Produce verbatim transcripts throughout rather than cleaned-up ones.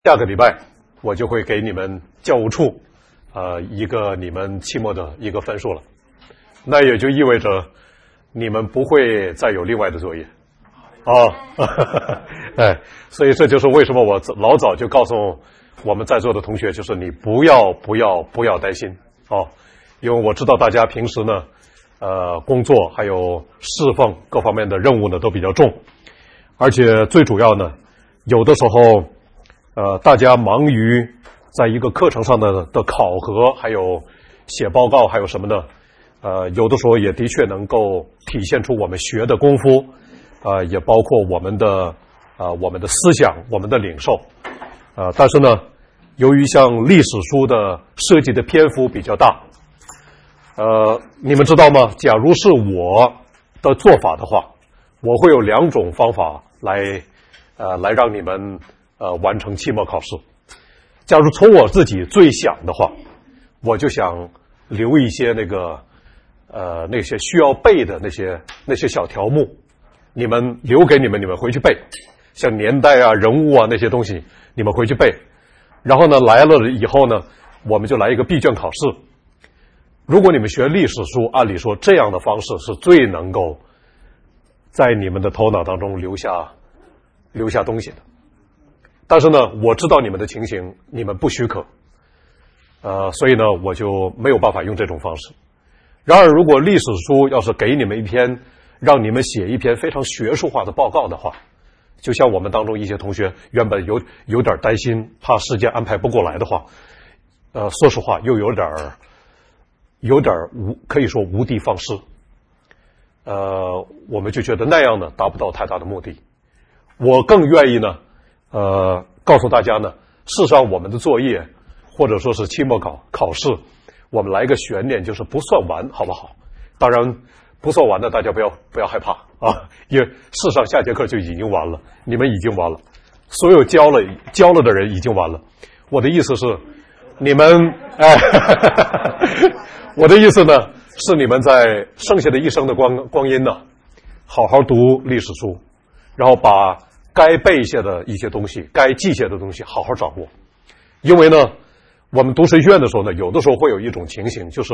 下个礼拜我就会给你们教务处呃一个你们期末的一个分数了，那也就意味着你们不会再有另外的作业哦。哎，所以这就是为什么我老早就告诉我们在座的同学，就是你不要不要不要担心哦，因为我知道大家平时呢呃工作还有侍奉各方面的任务呢都比较重，而且最主要呢有的时候呃，大家忙于在一个课程上的的考核，还有写报告，还有什么呢？呃，有的时候也的确能够体现出我们学的功夫，呃，也包括我们的啊、呃、我们的思想，我们的领受，呃，但是呢，由于像历史书的涉及的篇幅比较大，呃，你们知道吗？假如是我的做法的话，我会有两种方法来呃来让你们。呃，完成期末考试。假如从我自己最想的话，我就想留一些那个呃那些需要背的那些那些小条目，你们留给你们，你们回去背，像年代啊、人物啊那些东西，你们回去背。然后呢，来了以后呢，我们就来一个闭卷考试。如果你们学历史书，按理说这样的方式是最能够在你们的头脑当中留下留下东西的。但是呢，我知道你们的情形，你们不许可，呃，所以呢，我就没有办法用这种方式。然而，如果历史书要是给你们一篇，让你们写一篇非常学术化的报告的话，就像我们当中一些同学原本有有点担心，怕时间安排不过来的话，呃，说实话又有点有点无可以说无的放矢，呃，我们就觉得那样呢达不到太大的目的。我更愿意呢。呃，告诉大家呢，事实上我们的作业或者说是期末考考试，我们来个悬念，就是不算完，好不好？当然不算完的，大家不要不要害怕啊，因为事实上下节课就已经完了，你们已经完了，所有交了交了的人已经完了。我的意思是，你们哎，我的意思呢是你们在剩下的一生的光光阴呢，好好读历史书，然后把。该背下的一些东西，该记下的东西，好好掌握。因为呢，我们读神学院的时候呢，有的时候会有一种情形，就是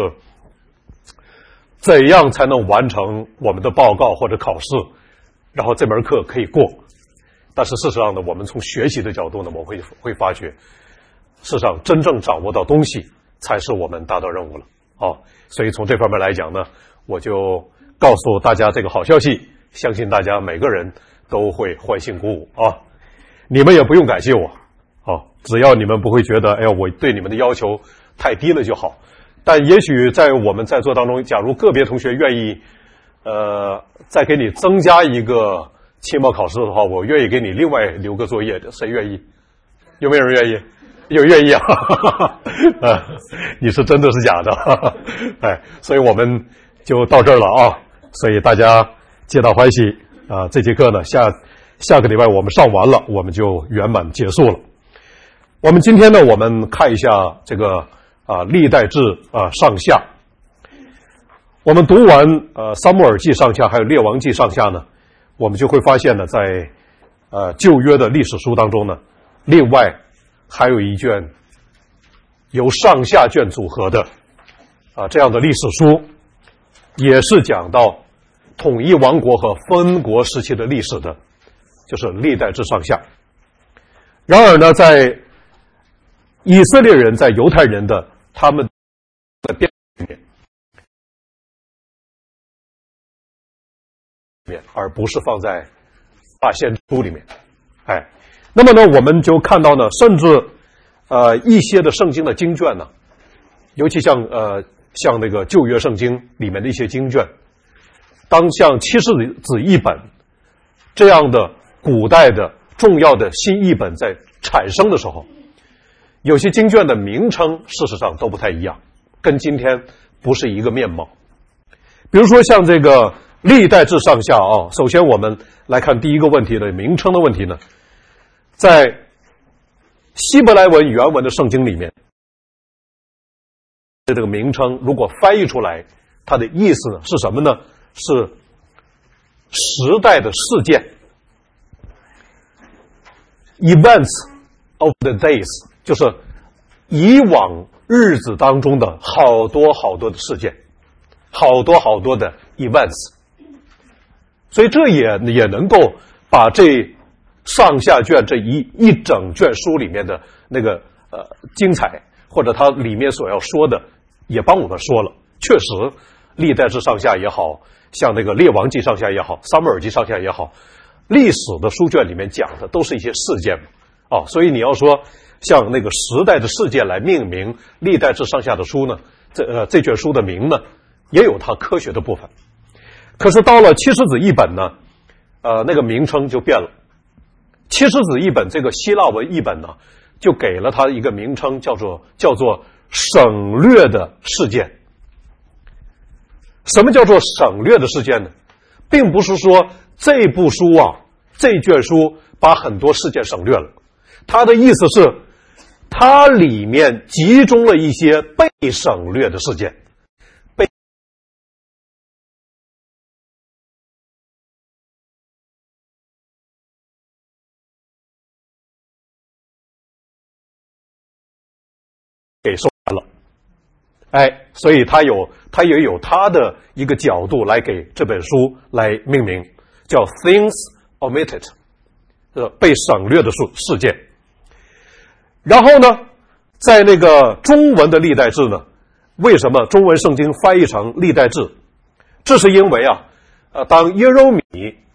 怎样才能完成我们的报告或者考试，然后这门课可以过。但是事实上呢，我们从学习的角度呢，我会会发觉，事实上真正掌握到东西，才是我们达到任务了。哦，所以从这方面来讲呢，我就告诉大家这个好消息，相信大家每个人。都会欢欣鼓舞啊！你们也不用感谢我，啊，只要你们不会觉得，哎呀，我对你们的要求太低了就好。但也许在我们在座当中，假如个别同学愿意，呃，再给你增加一个期末考试的话，我愿意给你另外留个作业的，谁愿意？有没有人愿意？有愿意啊？啊，你是真的是假的？哈哈哎，所以我们就到这儿了啊！所以大家皆大欢喜。啊，这节课呢，下下个礼拜我们上完了，我们就圆满结束了。我们今天呢，我们看一下这个啊历代志啊上下。我们读完呃撒母耳记上下还有列王记上下呢，我们就会发现呢，在呃旧约的历史书当中呢，另外还有一卷由上下卷组合的啊这样的历史书，也是讲到。统一王国和分国时期的历史的，就是历代志上下。然而呢，在以色列人在犹太人的他们的编里面，而不是放在大先书里面。哎，那么呢，我们就看到呢，甚至呃一些的圣经的经卷呢，尤其像呃像那个旧约圣经里面的一些经卷。当像七世子译本这样的古代的重要的新译本在产生的时候，有些经卷的名称事实上都不太一样，跟今天不是一个面貌。比如说像这个历代志上下啊，首先我们来看第一个问题的名称的问题呢，在希伯来文原文的圣经里面，这个名称如果翻译出来，它的意思呢是什么呢？是时代的事件 events of the days， 就是以往日子当中的好多好多的事件，好多好多的 events， 所以这也也能够把这上下卷这一一整卷书里面的那个呃精彩，或者它里面所要说的，也帮我们说了。确实，历代志上下也好，像那个列王记上下也好，撒母耳记上下也好，历史的书卷里面讲的都是一些事件嘛。哦，所以你要说像那个时代的事件来命名历代志上下的书呢，这呃这卷书的名呢，也有它科学的部分。可是到了七十子译本呢，呃，那个名称就变了。七十子译本这个希腊文译本呢，就给了它一个名称，叫做叫做省略的事件。什么叫做省略的事件呢？并不是说这部书啊，这卷书把很多事件省略了，它的意思是，它里面集中了一些被省略的事件。给说完了，哎，所以他有他也有他的一个角度来给这本书来命名，叫 Things Omitted， 呃，被省略的事事件。然后呢，在那个中文的历代志呢，为什么中文圣经翻译成历代志？这是因为啊，呃，当耶柔米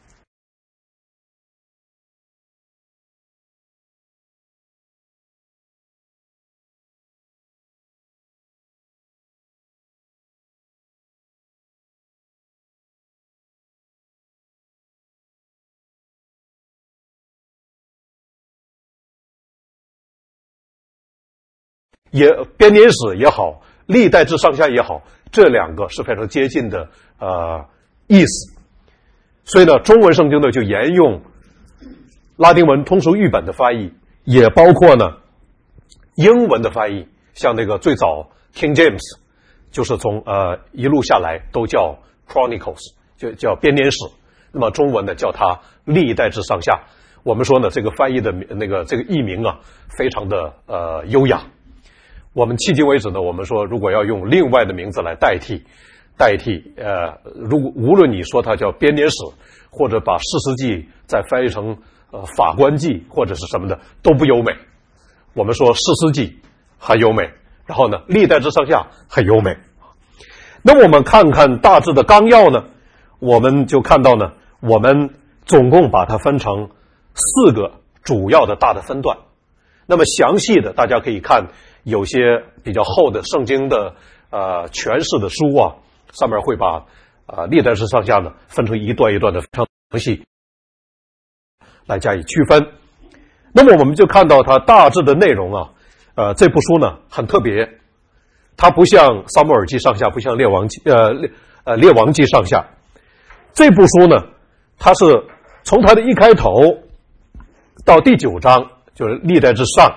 也编年史也好，历代志上下也好，这两个是非常接近的呃意思。所以呢，中文圣经呢就沿用拉丁文通俗译本的翻译，也包括呢英文的翻译，像那个最早 King James 就是从呃一路下来都叫 Chronicles， 就叫编年史。那么中文呢叫它历代志上下。我们说呢，这个翻译的那个这个译名啊，非常的呃优雅。我们迄今为止呢，我们说如果要用另外的名字来代替，代替呃，如果无论你说它叫编年史，或者把士师记再翻译成呃法官记或者是什么的，都不优美。我们说士师记很优美，然后呢，历代志上下很优美。那么我们看看大致的纲要呢，我们就看到呢，我们总共把它分成四个主要的大的分段。那么详细的大家可以看有些比较厚的圣经的呃诠释的书啊，上面会把呃历代志上下呢分成一段一段的非常详细来加以区分。那么我们就看到它大致的内容啊，呃这部书呢很特别，它不像撒母耳记上下，不像列王记呃列呃列王记上下。这部书呢，它是从它的一开头到第九章，就是历代志上，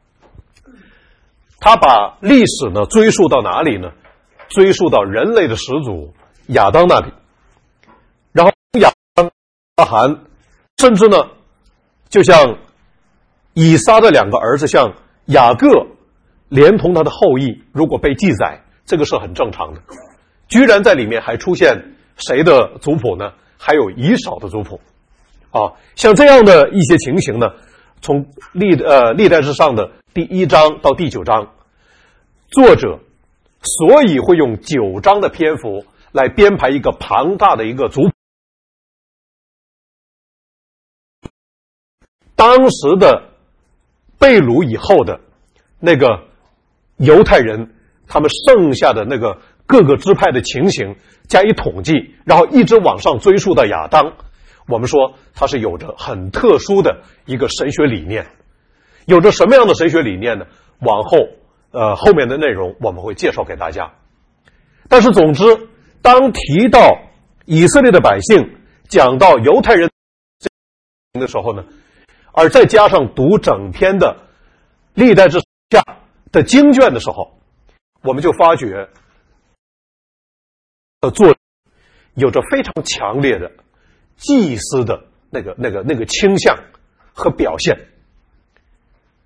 他把历史呢追溯到哪里呢？追溯到人类的始祖亚当那里，然后亚当、阿含，甚至呢，就像以撒的两个儿子，像雅各，连同他的后裔，如果被记载，这个是很正常的。居然在里面还出现谁的族谱呢？还有以扫的族谱，啊，像这样的一些情形呢，从历呃历代志上的第一章到第九章，作者所以会用九章的篇幅来编排一个庞大的一个族谱。当时的被掳以后的那个犹太人，他们剩下的那个各个支派的情形加以统计，然后一直往上追溯到亚当。我们说它是有着很特殊的一个神学理念。有着什么样的神学理念呢？往后呃后面的内容我们会介绍给大家。但是总之，当提到以色列的百姓，讲到犹太人的时候呢，而再加上读整篇的历代志下的经卷的时候，我们就发觉的作者有着非常强烈的祭司的那个那个那个倾向和表现。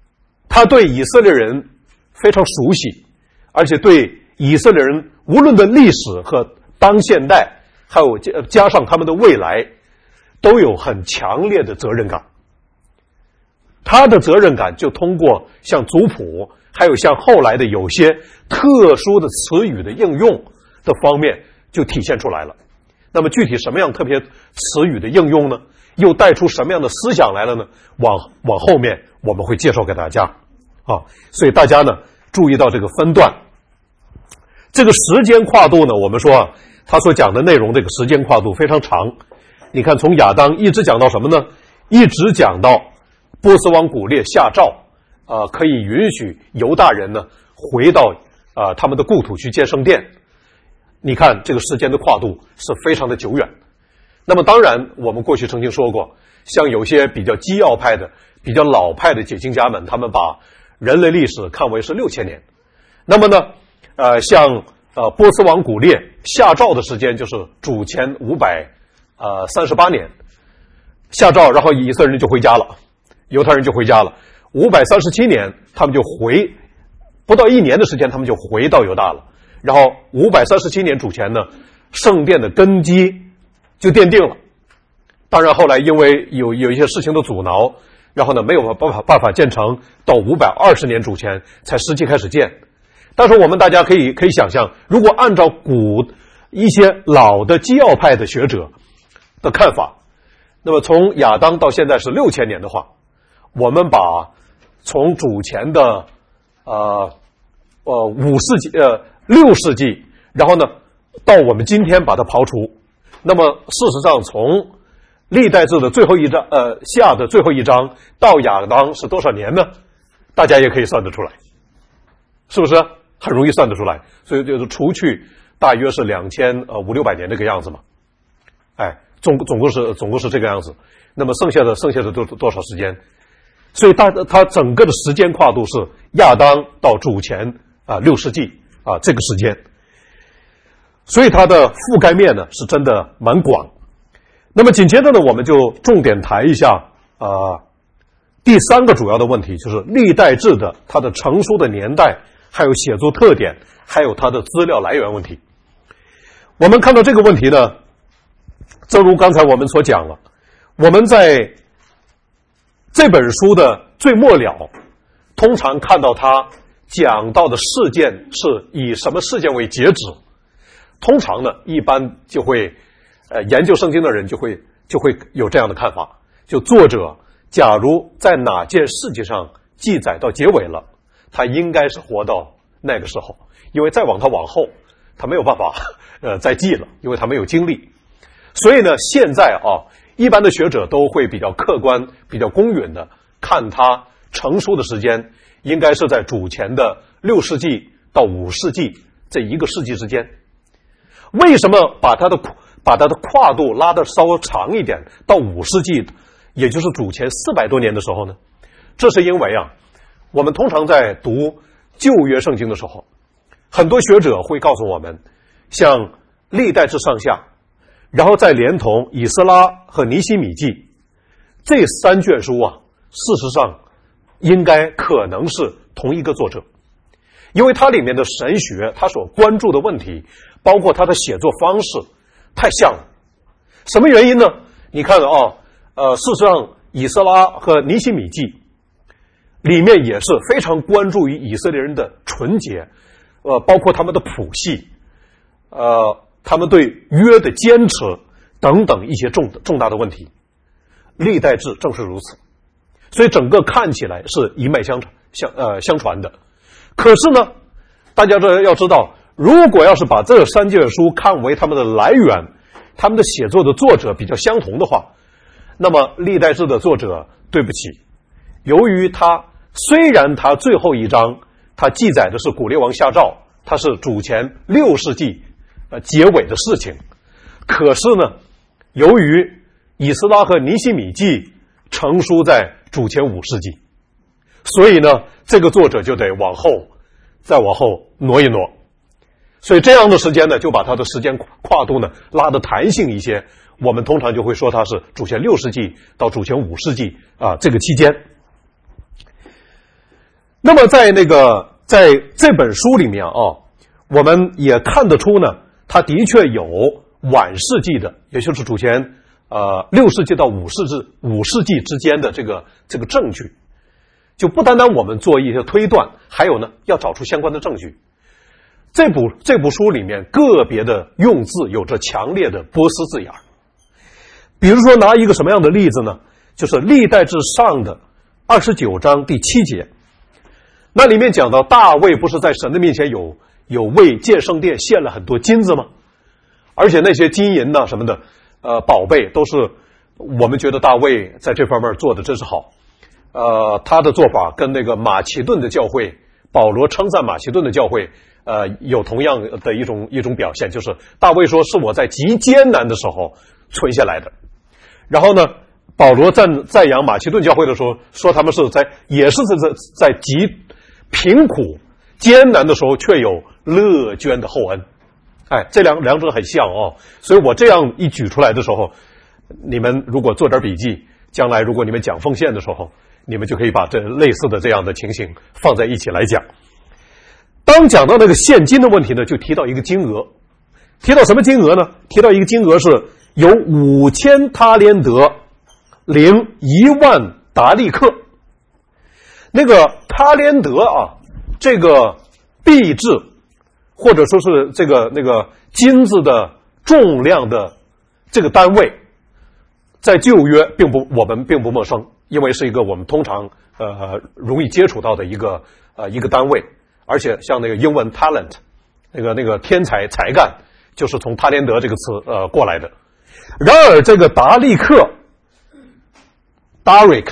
他对以色列人非常熟悉，而且对以色列人无论的历史和当现代，还有加上他们的未来，都有很强烈的责任感。他的责任感就通过像族谱，还有像后来的有些特殊的词语的应用的方面就体现出来了。那么具体什么样特别词语的应用呢？又带出什么样的思想来了呢？往往后面我们会介绍给大家啊。所以大家呢注意到这个分段，这个时间跨度呢，我们说啊，他所讲的内容这个时间跨度非常长。你看从亚当一直讲到什么呢？一直讲到波斯王古列下诏，呃，可以允许犹大人呢回到呃他们的故土去建圣殿。你看这个时间的跨度是非常的久远。那么当然我们过去曾经说过，像有些比较基要派的比较老派的解经家们，他们把人类历史看为是六千年。那么呢呃像呃波斯王古列下诏的时间就是主前五百呃三十八年下诏，然后以色列人就回家了，犹太人就回家了。五百三十七年他们就回，不到一年的时间他们就回到犹大了。然后五百三十七年主前呢，圣殿的根基就奠定了。当然后来因为有有一些事情的阻挠，然后呢没有办法办法建成，到五百二十年主前才实际开始建。但是我们大家可以可以想象，如果按照古一些老的基要派的学者的看法，那么从亚当到现在是六千年的话，我们把从主前的呃呃五世纪呃六世纪，然后呢到我们今天把它刨除，那么事实上从历代志的最后一章呃下的最后一章到亚当是多少年呢？大家也可以算得出来，是不是很容易算得出来？所以就是除去大约是两千呃五六百年这个样子嘛，哎，总总共是总共是这个样子。那么剩下的剩下的多多少时间？所以它它整个的时间跨度是亚当到主前啊六世纪啊这个时间，所以它的覆盖面呢是真的蛮广。那么紧接着呢，我们就重点谈一下啊、呃、第三个主要的问题，就是历代志的它的成书的年代，还有写作特点，还有它的资料来源问题。我们看到这个问题呢，正如刚才我们所讲了，我们在这本书的最末了，通常看到它讲到的事件是以什么事件为截止，通常呢一般就会呃研究圣经的人就会就会有这样的看法，就作者假如在哪件事情上记载到结尾了，他应该是活到那个时候，因为再往他往后他没有办法呃再记了，因为他没有经历。所以呢现在啊一般的学者都会比较客观比较公允的看他成书的时间，应该是在主前的六世纪到五世纪这一个世纪之间。为什么把它的把它的跨度拉得稍微长一点，到五世纪，也就是主前四百多年的时候呢？这是因为啊，我们通常在读旧约圣经的时候，很多学者会告诉我们，像历代志上下，然后再连同以斯拉和尼希米记这三卷书啊，事实上应该可能是同一个作者，因为它里面的神学，它所关注的问题，包括它的写作方式太像了。什么原因呢？你看啊，呃，事实上以斯拉和尼希米记里面也是非常关注于以色列人的纯洁，呃，包括他们的谱系，呃，他们对约的坚持等等一些重重大的问题。历代志正是如此，所以整个看起来是一脉相传相呃相传的。可是呢，大家这要知道，如果要是把这三卷书看为他们的来源，他们的写作的作者比较相同的话，那么历代志的作者，对不起，由于他虽然他最后一章他记载的是古列王下诏，他是主前六世纪呃结尾的事情，可是呢，由于以斯拉和尼希米记成书在主前五世纪，所以呢这个作者就得往后再往后挪一挪，所以这样的时间呢就把它的时间跨度呢拉得弹性一些，我们通常就会说它是主前六世纪到主前五世纪啊这个期间。 那么在那个在这本书里面啊，我们也看得出呢，它的确有晚世纪的，也就是主前呃六世纪到五世纪五世纪之间的这个这个证据。就不单单我们做一些推断，还有呢要找出相关的证据。这部这部书里面个别的用字有着强烈的波斯字眼。比如说拿一个什么样的例子呢？就是历代志上的二十九章第七节，那里面讲到大卫不是在神的面前有有为建圣殿献了很多金子吗？而且那些金银呢什么的呃宝贝都是我们觉得大卫在这方面做的真是好。呃他的做法跟那个马其顿的教会，保罗称赞马其顿的教会呃有同样的一种一种表现，就是大卫说是我在极艰难的时候存下来的。然后呢保罗赞赞扬马其顿教会的时候，说他们是在也是在在极贫苦艰难的时候却有乐捐的厚恩。哎，这两两者很像哦，所以我这样一举出来的时候，你们如果做点笔记，将来如果你们讲奉献的时候，你们就可以把这类似的这样的情形放在一起来讲。当讲到那个现金的问题呢，就提到一个金额，提到什么金额呢？提到一个金额是有五千他连德零一万达利克。那个他连德啊，这个币制或者说是这个那个金子的重量的这个单位，在旧约并不我们并不陌生，因为是一个我们通常呃容易接触到的一个呃一个单位，而且像那个英文 talent 那个那个天才才干就是从他连德这个词呃过来的。然而这个达利克 Darik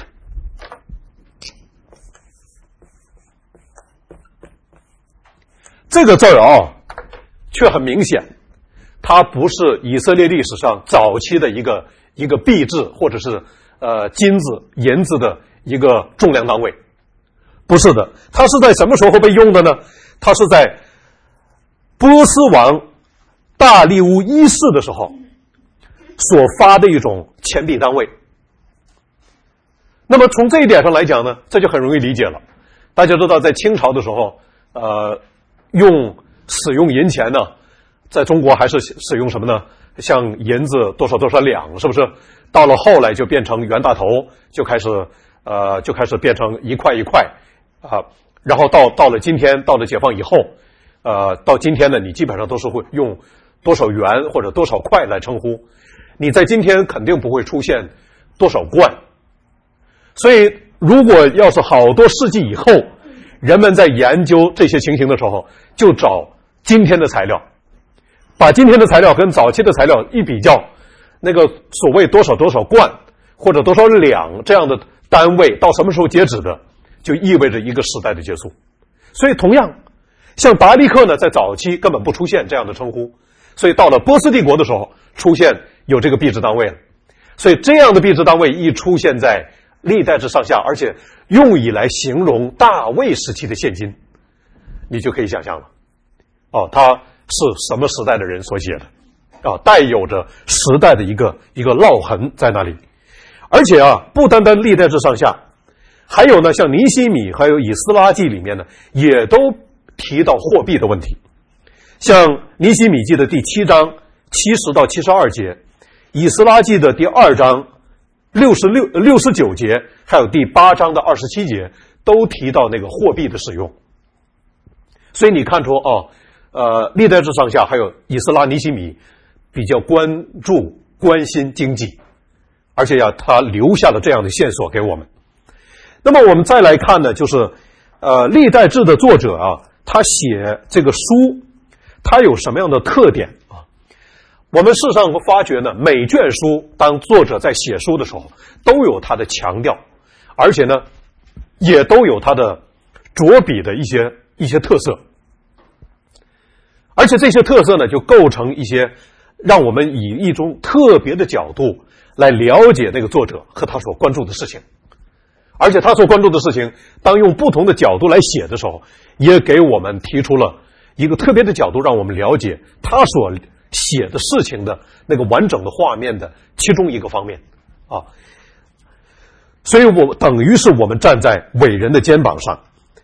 这个字儿啊，却很明显，它不是以色列历史上早期的一个一个币制或者是呃金子银子的一个重量单位，不是的。它是在什么时候被用的呢？它是在波斯王大利乌一世的时候所发的一种钱币单位。那么从这一点上来讲呢，这就很容易理解了。大家知道在清朝的时候呃用使用银钱呢，在中国还是使用什么呢？像银子多少多少两，是不是？到了后来就变成袁大头，就开始呃就开始变成一块一块啊、呃，然后到到了今天，到了解放以后，呃，到今天呢，你基本上都是会用多少元或者多少块来称呼。你在今天肯定不会出现多少贯。所以如果要是好多世纪以后，人们在研究这些情形的时候，就找今天的材料，把今天的材料跟早期的材料一比较，那个所谓多少多少贯或者多少两这样的单位到什么时候截止的，就意味着一个时代的结束。所以同样像达利克呢，在早期根本不出现这样的称呼，所以到了波斯帝国的时候出现有这个币制单位了。所以这样的币制单位一出现在历代志上下，而且用以来形容大卫时期的现金，你就可以想象了哦，他是什么时代的人所写的啊？带有着时代的一个一个烙痕在那里。而且啊，不单单历代志上下，还有呢，像尼希米还有以斯拉记里面呢，也都提到货币的问题。像尼希米记的第七章七十到七十二节，以斯拉记的第二章六十六六十九节，还有第八章的二十七节，都提到那个货币的使用。所以你看出哦，呃，历代志上下还有以斯拉尼希米比较关注关心经济，而且呀，他留下了这样的线索给我们。那么我们再来看呢，就是呃，历代志的作者啊，他写这个书，他有什么样的特点啊？我们事实上发觉呢，每卷书当作者在写书的时候，都有他的强调，而且呢，也都有他的着笔的一些一些特色，而且这些特色呢，就构成一些让我们以一种特别的角度来了解那个作者和他所关注的事情。而且他所关注的事情，当用不同的角度来写的时候，也给我们提出了一个特别的角度，让我们了解他所写的事情的那个完整的画面的其中一个方面啊。所以我等于是我们站在伟人的肩膀上。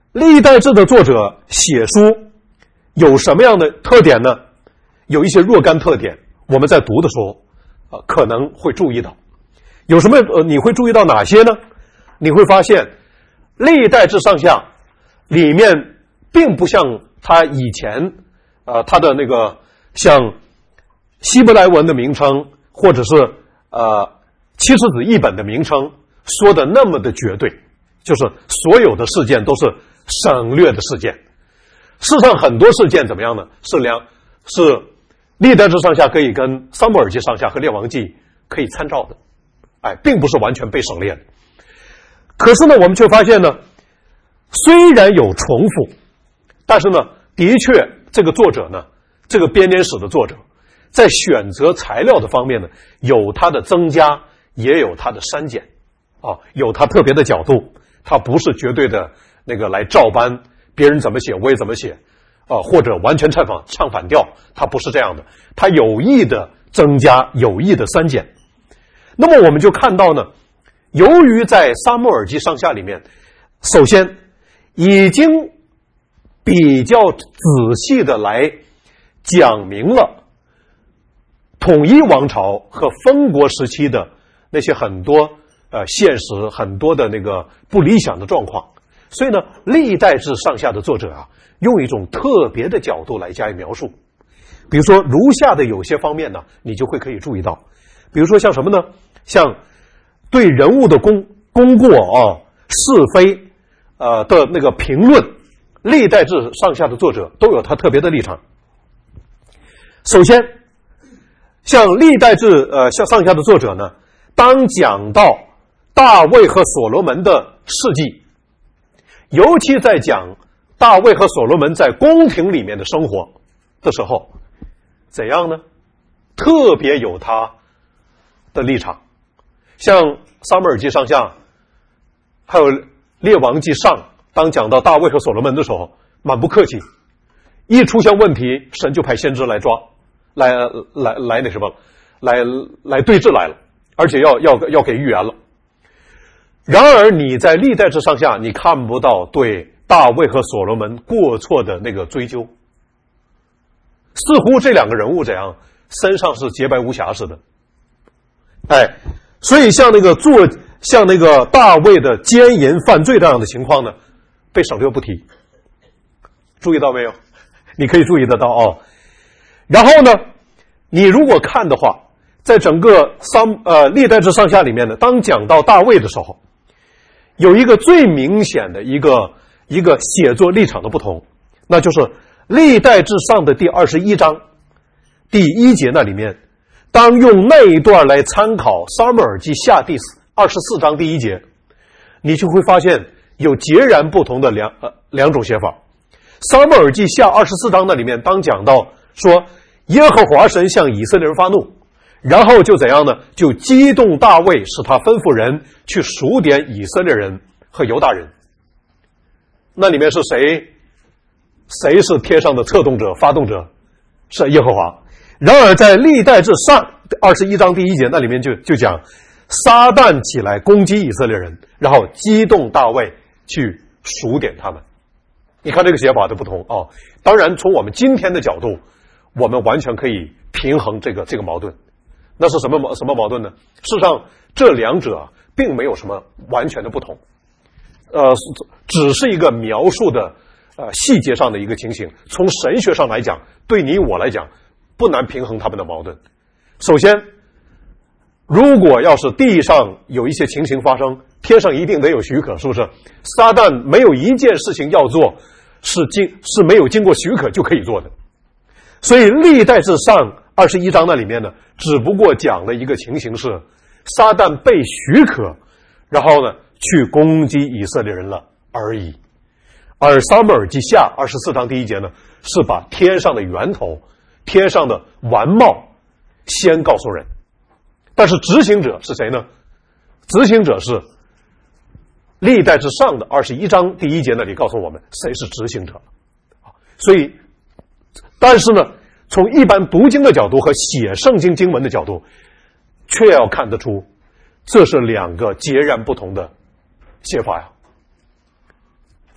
历代志的作者写书有什么样的特点呢？有一些若干特点，我们在读的时候，呃，可能会注意到。有什么？呃，你会注意到哪些呢？你会发现，历代志上下里面并不像他以前，呃，他的那个像希伯来文的名称，或者是呃七十子译本的名称说的那么的绝对，就是所有的事件都是省略的事件。事实上，很多事件怎么样呢？是两是历代志上下可以跟撒母耳记上下和列王记可以参照的，哎，并不是完全被省略的。可是呢，我们却发现呢，虽然有重复，但是呢，的确这个作者呢，这个编年史的作者，在选择材料的方面呢，有他的增加，也有他的删减，啊，有他特别的角度，他不是绝对的那个来照搬别人怎么写我也怎么写，啊，或者完全唱反唱反调，他不是这样的，他有意的增加，有意的删减。那么我们就看到呢，由于在撒母耳记上下里面，首先已经比较仔细的来讲明了统一王朝和封国时期的那些很多呃现实很多的那个不理想的状况，所以呢，历代志上下的作者啊，用一种特别的角度来加以描述。比如说如下的有些方面呢，你就会可以注意到，比如说像什么呢？像对人物的功功过啊、是非呃的那个评论，历代志上下的作者都有他特别的立场。首先，像历代志呃像上下的作者呢，当讲到大卫和所罗门的事迹，尤其在讲大卫和所罗门在宫廷里面的生活的时候，怎样呢？特别有他的立场。像撒母耳记上下还有列王记上，当讲到大卫和所罗门的时候，蛮不客气，一出现问题，神就派先知来抓，来来来那什么，来来对峙来了，而且要要要给预言了。然而你在历代志上下，你看不到对大卫和所罗门过错的那个追究，似乎这两个人物怎样，身上是洁白无瑕似的。哎，所以像那个做像那个大卫的奸淫犯罪这样的情况呢，被省略不提。注意到没有？你可以注意得到哦。然后呢，你如果看的话，在整个三呃历代志上下里面呢，当讲到大卫的时候，有一个最明显的一个一个写作立场的不同，那就是历代志上的第二十一章第一节那里面，当用那一段来参考撒母耳记下第二十四章第一节，你就会发现有截然不同的两呃两种写法。撒母耳记下二十四章那里面，当讲到说耶和华神向以色列人发怒，然后就怎样呢？就激动大卫，使他吩咐人去数点以色列人和犹大人。那里面是谁？谁是天上的策动者、发动者？是耶和华。然而在历代志上二十一章第一节那里面就就讲撒旦起来攻击以色列人，然后激动大卫去数点他们。你看这个写法的不同哦。当然从我们今天的角度，我们完全可以平衡这个这个矛盾。那是什么矛什么矛盾呢？事实上这两者并没有什么完全的不同，呃，只是一个描述的呃细节上的一个情形。从神学上来讲，对你我来讲不难平衡他们的矛盾。首先，如果要是地上有一些情形发生，天上一定得有许可，是不是？撒旦没有一件事情要做是经是没有经过许可就可以做的。所以历代志上二十一章那里面呢，只不过讲了一个情形是撒旦被许可，然后呢去攻击以色列人了而已。而撒母耳记下二十四章第一节呢，是把天上的源头、天上的完貌先告诉人。但是执行者是谁呢？执行者是历代志上的二十一章第一节那里告诉我们谁是执行者。所以但是呢，从一般读经的角度和写圣经经文的角度，却要看得出这是两个截然不同的写法呀。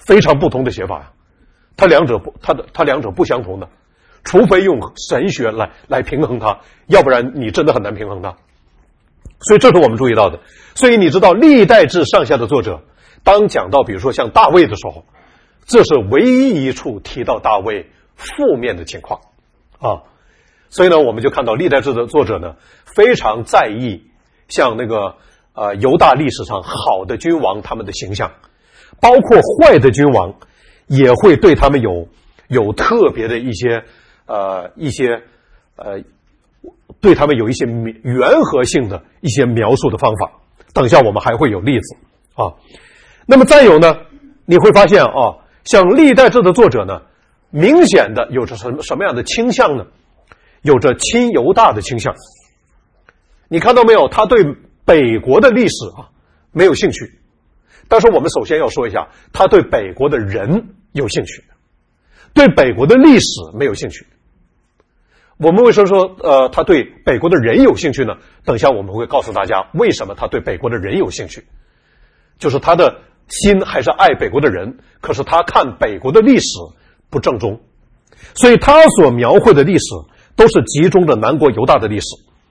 非常不同的写法呀，它两者不，它的它两者不相同的，除非用神学来来平衡它，要不然你真的很难平衡它。所以这是我们注意到的。所以你知道历代志上下的作者当讲到比如说像大卫的时候，这是唯一一处提到大卫负面的情况啊。所以呢，我们就看到历代志的作者呢非常在意像那个呃犹大历史上好的君王他们的形象，包括坏的君王也会对他们有有特别的一些呃一些呃对他们有一些圆和性的一些描述的方法，等一下我们还会有例子啊。那么再有呢，你会发现啊，像历代志的作者呢，明显的有着什么什么样的倾向呢？有着亲犹大的倾向。你看到没有？他对北国的历史啊没有兴趣，但是我们首先要说一下，他对北国的人有兴趣，对北国的历史没有兴趣。我们为什么说呃他对北国的人有兴趣呢？等一下我们会告诉大家为什么他对北国的人有兴趣，就是他的心还是爱北国的人，可是他看北国的历史不正宗，所以他所描绘的历史都是集中着南国犹大的历史。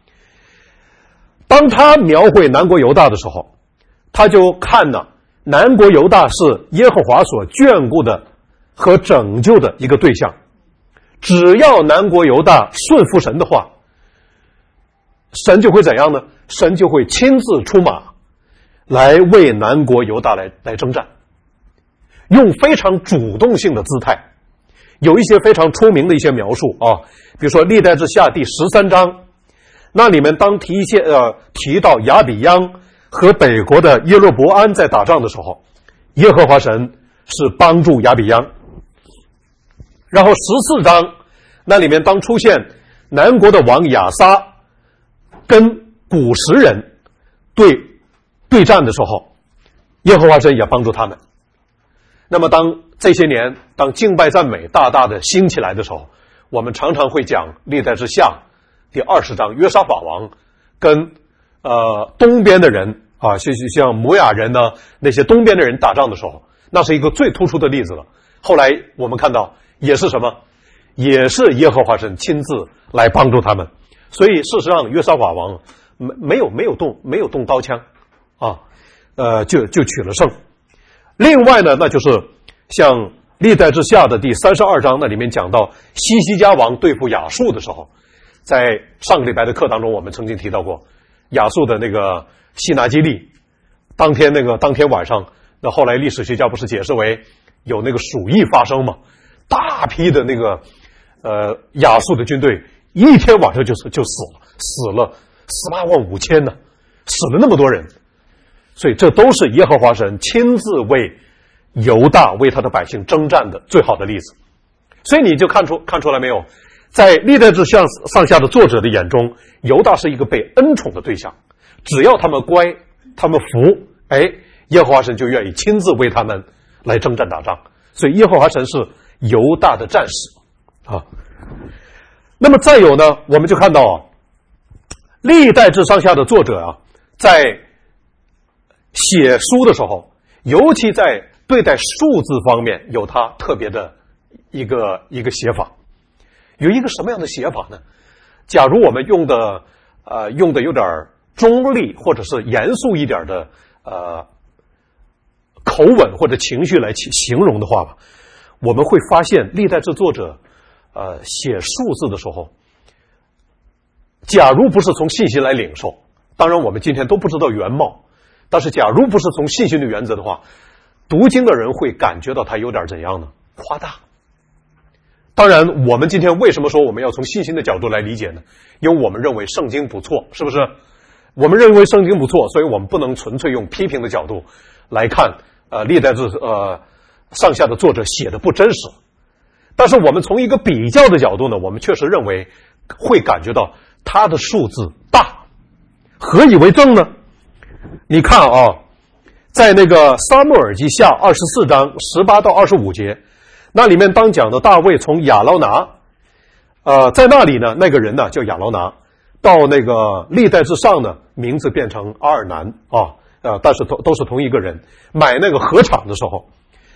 当他描绘南国犹大的时候，他就看呢，南国犹大是耶和华所眷顾的和拯救的一个对象，只要南国犹大顺服神的话，神就会怎样呢？神就会亲自出马来为南国犹大来来征战，用非常主动性的姿态。有一些非常出名的一些描述啊，比如说历代志下第十三章，那里面当提一些呃提到亚比央和北国的耶罗伯安在打仗的时候，耶和华神是帮助亚比央。然后十四章那里面当出现南国的王亚撒跟古实人对对战的时候，耶和华神也帮助他们。那么当这些年当敬拜赞美大大的兴起来的时候，我们常常会讲历代志下第二十章约沙法王跟呃东边的人啊，像像摩亚人呢那些东边的人打仗的时候，那是一个最突出的例子了。后来我们看到也是什么，也是耶和华神亲自来帮助他们。所以事实上约沙法王没没有没有动没有动刀枪啊，呃就就取了胜。另外呢，那就是像历代志下的第三十二章，那里面讲到西西家王对付亚述的时候，在上个礼拜的课当中我们曾经提到过亚述的那个西拿基利，当天那个当天晚上，那后来历史学家不是解释为有那个鼠疫发生嘛，大批的那个呃亚述的军队一天晚上就就死了，死了十八万五千呢，死了那么多人。所以这都是耶和华神亲自为犹大为他的百姓征战的最好的例子。所以你就看出看出来没有，在历代志上上下的作者的眼中，犹大是一个被恩宠的对象，只要他们乖他们服，哎，耶和华神就愿意亲自为他们来征战打仗。所以耶和华神是犹大的战士啊。那么再有呢，我们就看到啊，历代志上下的作者啊，在写书的时候，尤其在对待数字方面有他特别的一个一个写法。有一个什么样的写法呢？假如我们用的呃用的有点中立或者是严肃一点的呃口吻或者情绪来形容的话吧，我们会发现历代志作者呃写数字的时候，假如不是从信息来领受，当然我们今天都不知道原貌，但是假如不是从信心的原则的话，读经的人会感觉到它有点怎样呢？夸大。当然我们今天为什么说我们要从信心的角度来理解呢？因为我们认为圣经不错，是不是？我们认为圣经不错，所以我们不能纯粹用批评的角度来看呃历代志呃上下的作者写的不真实。但是我们从一个比较的角度呢，我们确实认为会感觉到它的数字大。何以为证呢？你看啊，在那个撒母耳记下二十四章十八到二十五节，那里面当讲的大卫从亚劳拿，呃，在那里呢，那个人呢叫亚劳拿，到那个历代志上呢，名字变成阿尔南啊，呃，但是都都是同一个人。买那个禾场的时候，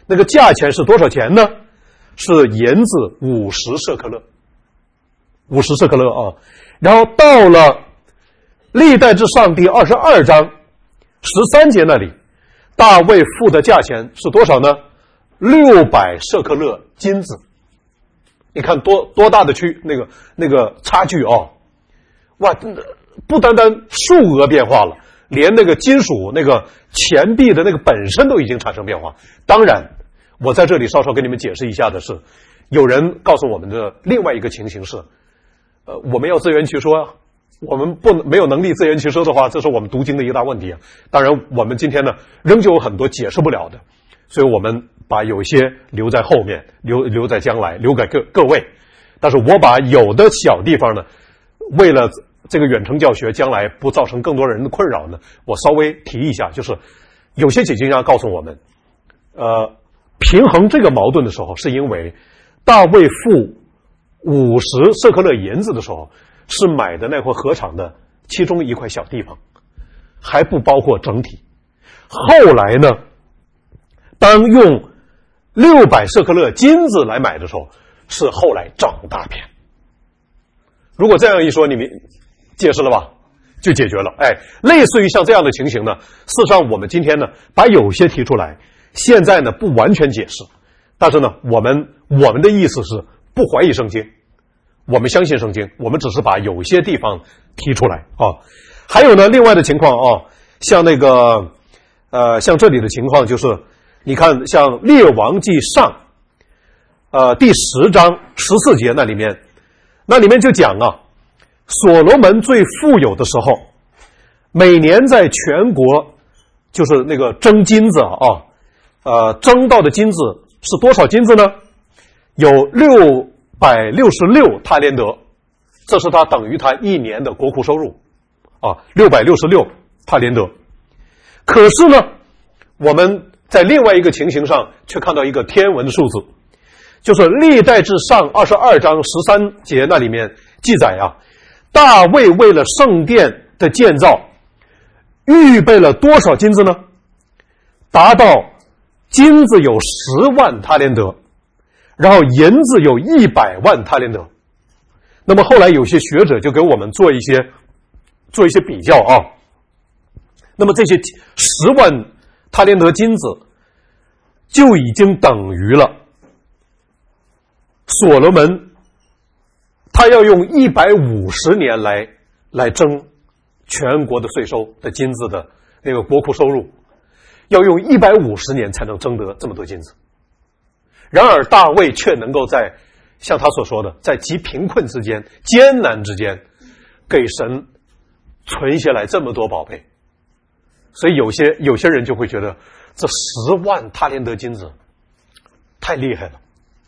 那个价钱是多少钱呢？是银子五十舍客勒，五十舍客勒啊。然后到了历代志上第二十二章十三节那里，大卫付的价钱是多少呢？六百舍客勒金子。你看多多大的区那个那个差距啊！哇，不单单数额变化了，连那个金属那个钱币的那个本身都已经产生变化。当然，我在这里稍稍跟你们解释一下的是，有人告诉我们的另外一个情形是，呃，我们要自圆其说啊。我们不没有能力自圆其说的话，这是我们读经的一个大问题啊。当然，我们今天呢，仍旧有很多解释不了的，所以我们把有些留在后面，留留在将来，留给各各位。但是我把有的小地方呢，为了这个远程教学将来不造成更多人的困扰呢，我稍微提一下，就是有些解经家告诉我们，呃，平衡这个矛盾的时候，是因为大卫付五十舍客勒银子的时候，是买的那块禾场的其中一块小地方，还不包括整体。后来呢，当用六百舍客勒金子来买的时候，是后来整大片。如果这样一说，你们解释了吧，就解决了。哎，类似于像这样的情形呢，事实上我们今天呢把有些提出来，现在呢不完全解释，但是呢我们我们的意思是不怀疑圣经，我们相信圣经，我们只是把有些地方提出来啊。还有呢另外的情况啊，像那个呃像这里的情况就是，你看像列王记上呃第十章十四节那里面，那里面就讲啊，所罗门最富有的时候，每年在全国就是那个征金子啊，呃征到的金子是多少金子呢？有六百六十六塔连德，这是他等于他一年的国库收入啊，六百六十六塔连德。可是呢，我们在另外一个情形上却看到一个天文的数字，就是历代志上二十二章十三节那里面记载啊，大卫为了圣殿的建造预备了多少金子呢？达到金子有十万塔连德，然后银子有一百万塔连德。那么后来有些学者就给我们做一些做一些比较啊，那么这些十万塔连德金子就已经等于了所罗门他要用一百五十年来来征全国的税收的金子的那个国库收入，要用一百五十年才能征得这么多金子。然而大卫却能够在像他所说的，在极贫困之间、艰难之间，给神存下来这么多宝贝。所以有些有些人就会觉得，这十万塔连德金子太厉害了，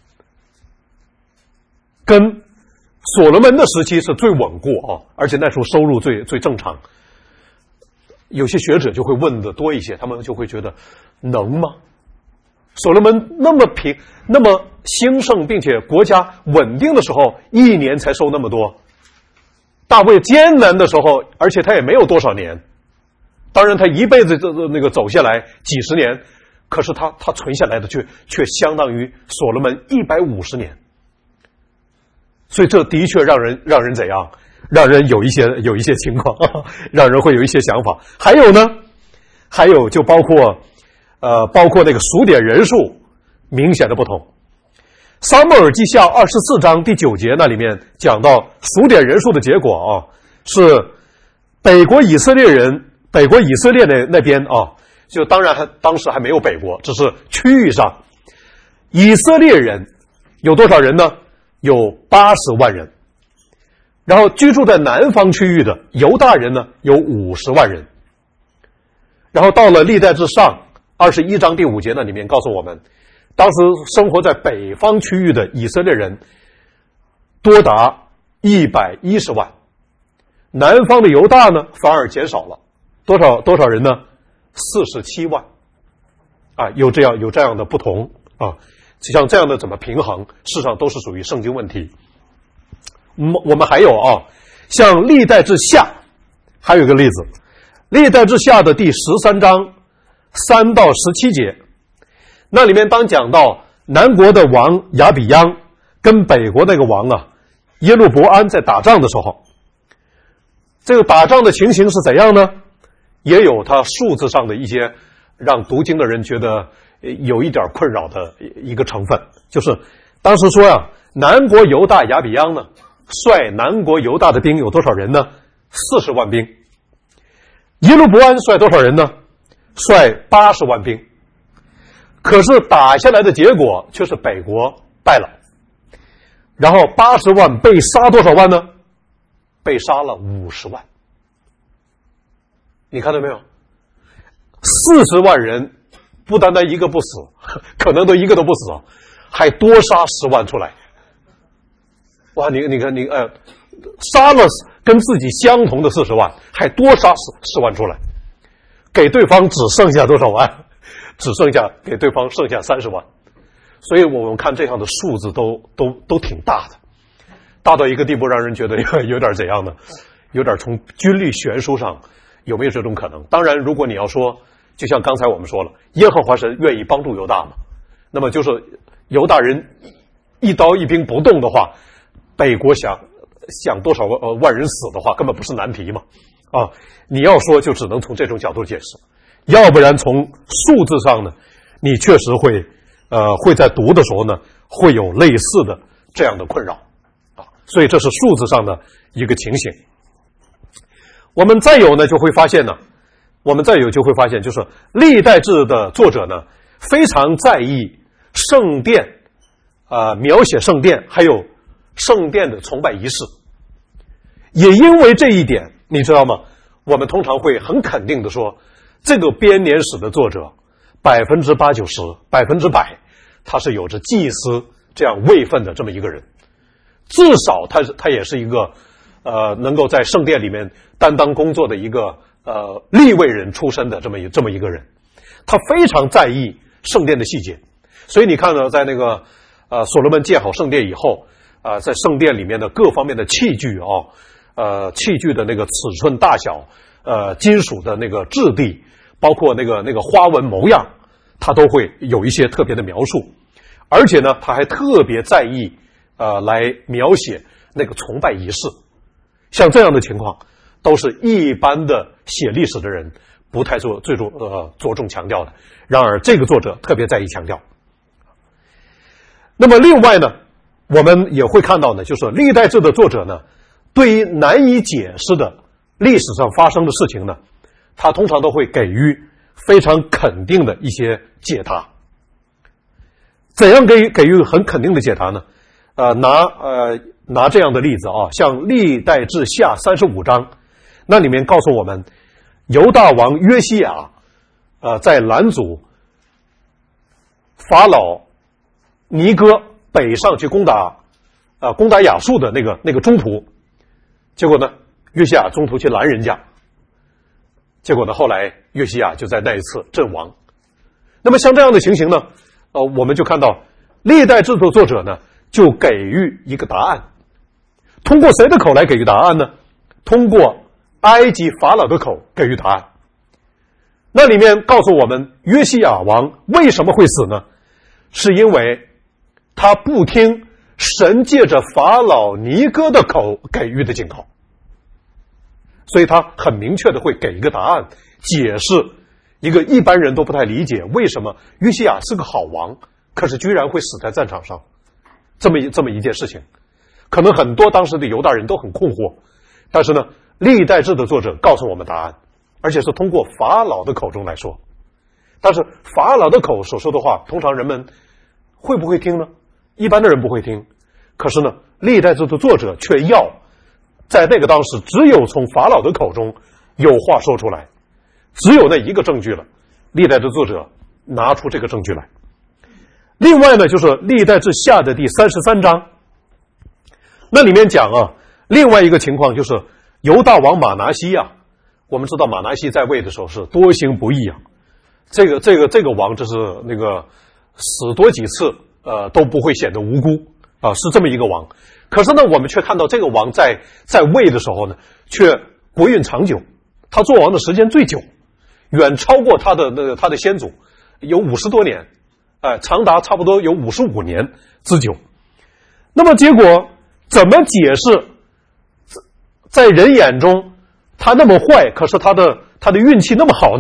跟所罗门的时期是最稳固啊，而且那时候收入最最正常。有些学者就会问的多一些，他们就会觉得能吗？所罗门那么平那么兴盛并且国家稳定的时候，一年才收那么多。大卫艰难的时候，而且他也没有多少年，当然他一辈子这那个走下来几十年，可是他他存下来的却却相当于所罗门一百五十年。所以这的确让人让人怎样？让人有一些有一些情况，呵呵让人会有一些想法。还有呢，还有就包括呃包括那个数点人数明显的不同。撒母耳记下二十四章第九节那里面讲到数点人数的结果啊，是北国以色列人，北国以色列那那边啊，就当然还当时还没有北国，只是区域上以色列人有多少人呢？有八十万人。然后居住在南方区域的犹大人呢有五十万人。然后到了历代志上二十一章第五节那里面告诉我们，当时生活在北方区域的以色列人多达一百一十万，南方的犹大呢反而减少了多少多少人呢？四十七万啊，有这样有这样的不同啊，像这样的怎么平衡，事实上都是属于圣经问题。嗯，我们还有啊，像历代志下还有一个例子，历代志下的第十三章三到十七节， 那里面当讲到南国的王亚比央跟北国那个王啊耶路伯安在打仗的时候，这个打仗的情形是怎样呢？也有它数字上的一些让读经的人觉得有一点困扰的一个成分，就是当时说呀、啊，南国犹大亚比央呢率南国犹大的兵有多少人呢？四十万兵。耶路伯安率多少人呢？率八十万兵。可是打下来的结果却是北国败了，然后八十万被杀多少万呢？被杀了五十万。你看到没有？四十万人不单单一个不死，可能都一个都不死，还多杀十万出来。哇，你你看你呃，杀了跟自己相同的四十万，还多杀十十万出来，给对方只剩下多少万？只剩下给对方剩下三十万。所以我们看这样的数字都都都挺大的，大到一个地步让人觉得有点怎样呢？有点从军力悬殊上有没有这种可能？当然，如果你要说，就像刚才我们说了，耶和华神愿意帮助犹大嘛，那么就是犹大人一刀一兵不动的话，北国想想多少万、呃、万人死的话，根本不是难题嘛。啊，你要说就只能从这种角度解释，要不然从数字上呢，你确实会呃会在读的时候呢会有类似的这样的困扰啊，所以这是数字上的一个情形。我们再有呢就会发现呢，我们再有就会发现，就是历代志的作者呢非常在意圣殿啊、呃，描写圣殿还有圣殿的崇拜仪式。也因为这一点，你知道吗？我们通常会很肯定的说，这个编年史的作者百分之八九十、百分之百，他是有着祭司这样位分的这么一个人，至少他是他也是一个呃能够在圣殿里面担当工作的一个呃利未人出身的这么一这么一个人，他非常在意圣殿的细节。所以你看呢，在那个呃所罗门建好圣殿以后啊、呃，在圣殿里面的各方面的器具啊、哦。呃，器具的那个尺寸大小，呃，金属的那个质地，包括那个那个花纹模样，他都会有一些特别的描述。而且呢，他还特别在意，呃，来描写那个崇拜仪式。像这样的情况，都是一般的写历史的人不太做最重呃着重强调的。然而，这个作者特别在意强调。那么，另外呢，我们也会看到呢，就是历代志的作者呢。对于难以解释的历史上发生的事情呢，他通常都会给予非常肯定的一些解答。怎样给予给予很肯定的解答呢？呃，拿呃拿这样的例子啊，像历代志下三十五章，那里面告诉我们，犹大王约西亚，呃，在拦阻法老尼哥北上去攻打，呃，攻打亚述的那个那个中途。结果呢，约西亚中途去拦人家，结果呢，后来约西亚就在那一次阵亡。那么像这样的情形呢，呃，我们就看到历代志的作者呢，就给予一个答案。通过谁的口来给予答案呢？通过埃及法老的口给予答案。那里面告诉我们，约西亚王为什么会死呢？是因为他不听神借着法老尼哥的口给予的警告，所以他很明确的会给一个答案，解释一个一般人都不太理解为什么约西亚是个好王，可是居然会死在战场上，这么一这么一件事情，可能很多当时的犹大人都很困惑。但是呢，历代志的作者告诉我们答案，而且是通过法老的口中来说。但是法老的口所说的话，通常人们会不会听呢？一般的人不会听，可是呢，历代志的作者却要在那个当时只有从法老的口中有话说出来，只有那一个证据了。历代志作者拿出这个证据来。另外呢，就是历代志下的第三十三章，那里面讲啊，另外一个情况就是犹大王马拿西啊，我们知道马拿西在位的时候是多行不义啊，这个这个这个王这是那个死多几次。呃，都不会显得无辜啊、呃，是这么一个王。可是呢，我们却看到这个王在在位的时候呢，却国运长久，他做王的时间最久，远超过他的那个他的先祖，有五十多年呃，长达差不多有五十五年之久。那么结果怎么解释在人眼中他那么坏，可是他的他的运气那么好呢？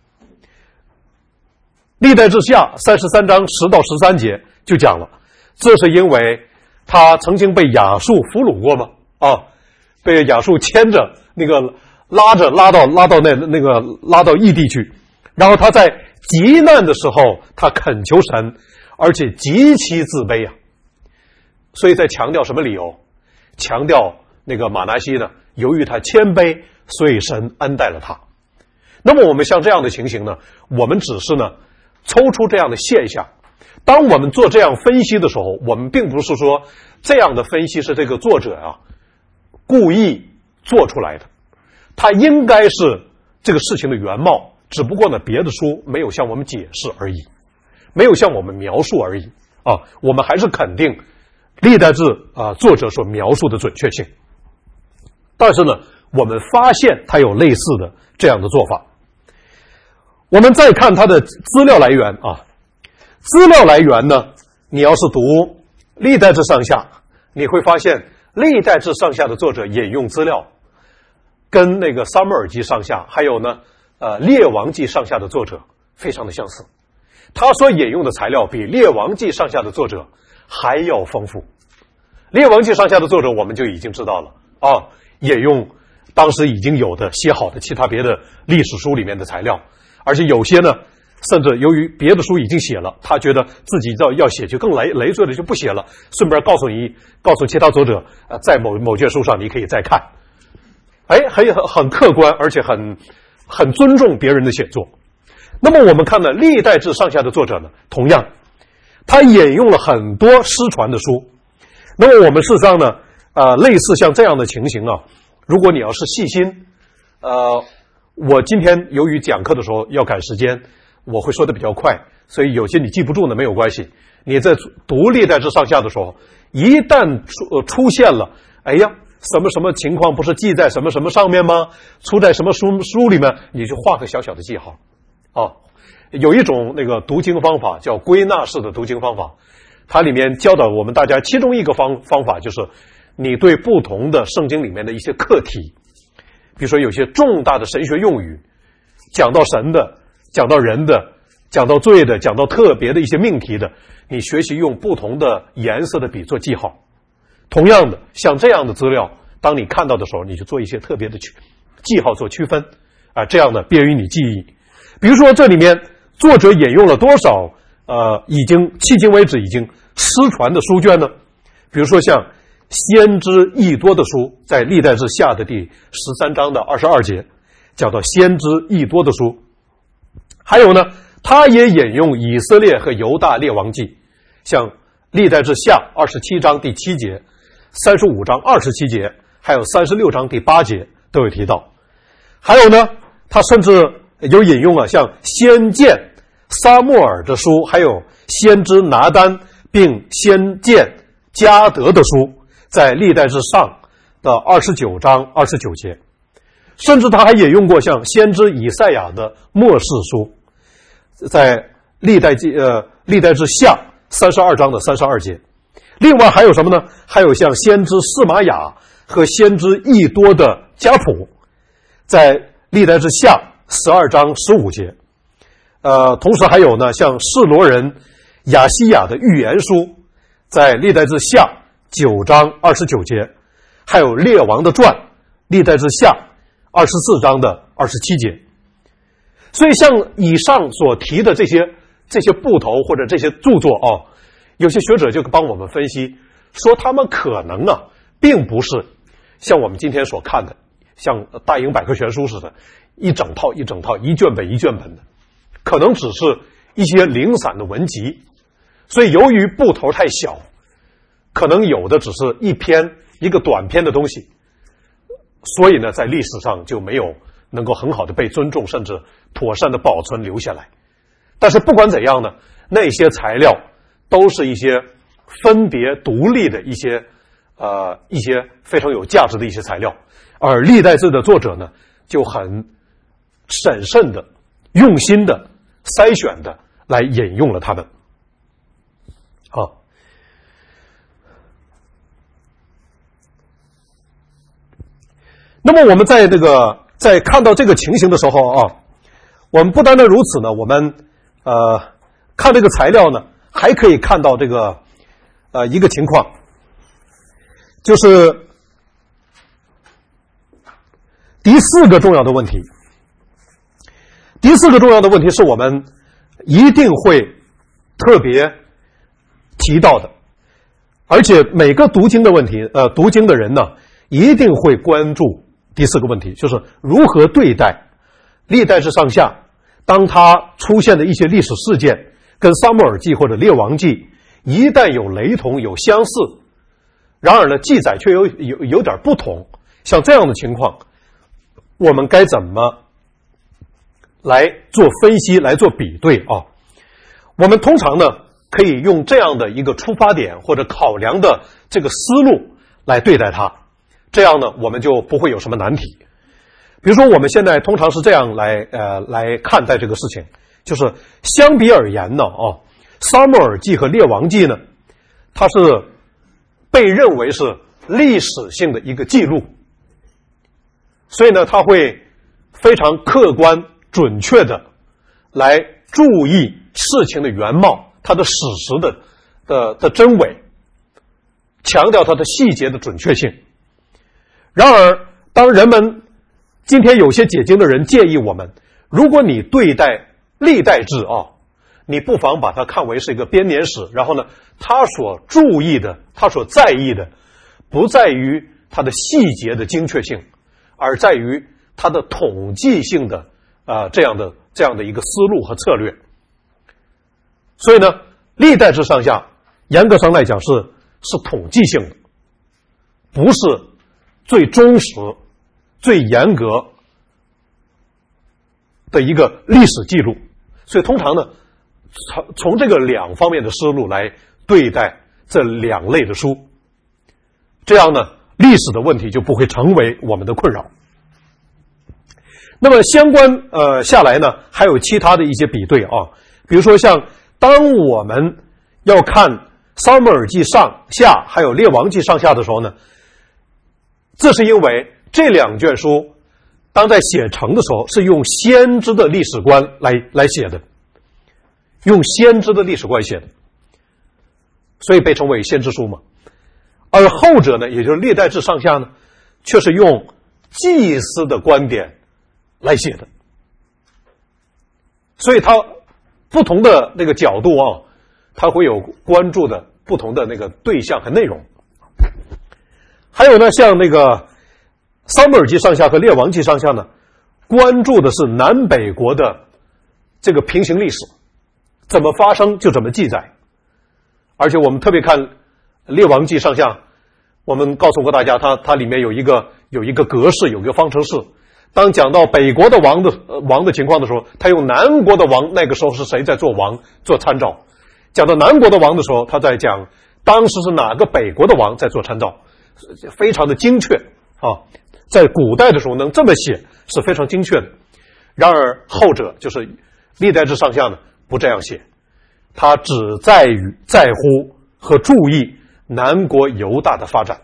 历代志下三十三章十到十三节就讲了，这是因为他曾经被亚述俘虏过嘛，啊，被亚述牵着那个拉着拉到拉到那那个拉到异地去，然后他在极难的时候他恳求神，而且极其自卑啊。所以在强调什么理由？强调那个马拿西呢，由于他谦卑，所以神恩待了他。那么我们像这样的情形呢，我们只是呢抽出这样的现象。当我们做这样分析的时候，我们并不是说这样的分析是这个作者啊故意做出来的，他应该是这个事情的原貌，只不过呢别的书没有向我们解释而已，没有向我们描述而已啊。我们还是肯定历代志啊作者所描述的准确性，但是呢我们发现他有类似的这样的做法。我们再看他的资料来源啊，资料来源呢，你要是读历代志上下，你会发现历代志上下的作者引用资料跟那个撒母耳记上下还有呢呃列王记上下的作者非常的相似，他所引用的材料比列王记上下的作者还要丰富。列王记上下的作者我们就已经知道了啊，引用当时已经有的写好的其他别的历史书里面的材料，而且有些呢甚至由于别的书已经写了，他觉得自己要要写就更累累赘的就不写了，顺便告诉你告诉其他作者呃，在某某卷书上你可以再看。哎，很很客观，而且很很尊重别人的写作。那么我们看呢历代志上下的作者呢，同样他引用了很多失传的书。那么我们事实上呢呃类似像这样的情形啊，如果你要是细心呃我今天由于讲课的时候要赶时间，我会说的比较快，所以有些你记不住呢没有关系。你在读历代志上下的时候，一旦出、呃、出现了哎呀什么什么情况不是记在什么什么上面吗？出在什么书书里面，你就画个小小的记号啊。有一种那个读经方法叫归纳式的读经方法，它里面教导我们大家其中一个方方法就是你对不同的圣经里面的一些课题，比如说有些重大的神学用语，讲到神的，讲到人的，讲到罪的，讲到特别的一些命题的，你学习用不同的颜色的笔做记号。同样的像这样的资料，当你看到的时候，你就做一些特别的区记号做区分啊，这样呢便于你记忆。比如说这里面作者引用了多少呃已经迄今为止已经失传的书卷呢？比如说像先知益多的书，在历代志下的第十三章的二十二节讲到先知益多的书。还有呢他也引用以色列和犹大列王记，像历代志下二十七章第七节，三十五章二十七节，还有三十六章第八节都有提到。还有呢他甚至有引用啊像先见撒母耳的书，还有先知拿单并先见迦得的书，在历代志上的二十九章二十九节。甚至他还引用过像先知以赛亚的末世书，在历代记呃历代志下三十二章的三十二节。另外还有什么呢？还有像先知示玛雅和先知益多的家谱，在历代志下十二章十五节。呃，同时还有呢像示罗人亚西亚的预言书，在历代志下九章二十九节，还有列王的传，历代志下二十四章的二十七节。所以像以上所提的这些这些部头或者这些著作哦，有些学者就帮我们分析说他们可能啊并不是像我们今天所看的像大英百科全书似的一整套一整套一卷本一卷本的，可能只是一些零散的文集。所以由于部头太小，可能有的只是一篇一个短篇的东西，所以呢在历史上就没有能够很好的被尊重，甚至妥善的保存留下来。但是不管怎样呢，那些材料都是一些分别独立的一些呃一些非常有价值的一些材料，而历代志的作者呢就很审慎的用心的筛选的来引用了他们。 啊。那么我们在这个在看到这个情形的时候啊，我们不单单如此呢，我们呃看这个材料呢，还可以看到这个呃一个情况，就是第四个重要的问题。第四个重要的问题是我们一定会特别提到的，而且每个读经的问题，呃，读经的人呢，一定会关注第四个问题，就是如何对待历代志上下，当它出现的一些历史事件跟撒母耳记或者列王记一旦有雷同有相似，然而呢记载却有有有点不同，像这样的情况，我们该怎么来做分析来做比对啊？我们通常呢可以用这样的一个出发点或者考量的这个思路来对待它，这样呢我们就不会有什么难题。比如说我们现在通常是这样来呃来看待这个事情，就是相比而言呢啊，撒母耳记和列王记呢，它是被认为是历史性的一个记录，所以呢它会非常客观准确的来注意事情的原貌，它的史实的的的真伪，强调它的细节的准确性。然而当人们今天有些解经的人建议我们，如果你对待历代志啊，你不妨把它看为是一个编年史，然后呢他所注意的他所在意的不在于它的细节的精确性，而在于它的统计性的呃这样的这样的一个思路和策略。所以呢历代志上下严格上来讲是是统计性的，不是最忠实最严格的一个历史记录。所以通常呢从从这个两方面的思路来对待这两类的书，这样呢历史的问题就不会成为我们的困扰。那么相关呃下来呢还有其他的一些比对啊，比如说像当我们要看撒母耳记上下还有列王记上下的时候呢，这是因为这两卷书当在写成的时候是用先知的历史观来来写的，用先知的历史观写的，所以被称为先知书嘛。而后者呢，也就是历代志上下呢，却是用祭司的观点来写的，所以它不同的那个角度啊，它会有关注的不同的那个对象和内容。还有呢，像那个撒母耳记上下和列王记上下呢，关注的是南北国的这个平行历史，怎么发生就怎么记载。而且我们特别看列王记上下，我们告诉过大家，它它里面有一个有一个格式，有一个方程式。当讲到北国的王的、呃、王的情况的时候，他用南国的王那个时候是谁在做王做参照；讲到南国的王的时候，他在讲当时是哪个北国的王在做参照，非常的精确啊。在古代的时候能这么写是非常精确的。然而后者就是历代志上下呢不这样写，他只在于在乎和注意南国犹大的发展。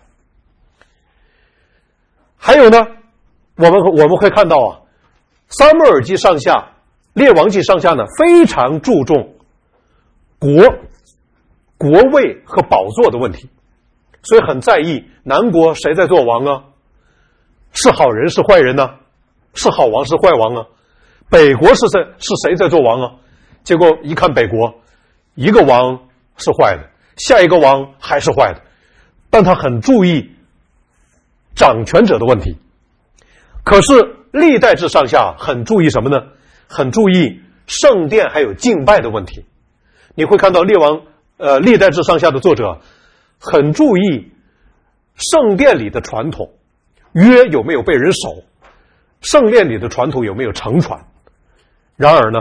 还有呢我们我们会看到啊，撒母耳记上下列王记上下呢非常注重国国位和宝座的问题，所以很在意南国谁在做王啊，是好人是坏人呢、啊？是好王是坏王啊？北国是谁是谁在做王啊？结果一看北国，一个王是坏的，下一个王还是坏的，但他很注意掌权者的问题。可是历代志上下很注意什么呢？很注意圣殿还有敬拜的问题。你会看到列王呃历代志上下的作者很注意圣殿里的传统，约有没有被人守，圣殿里的传统有没有承传。然而呢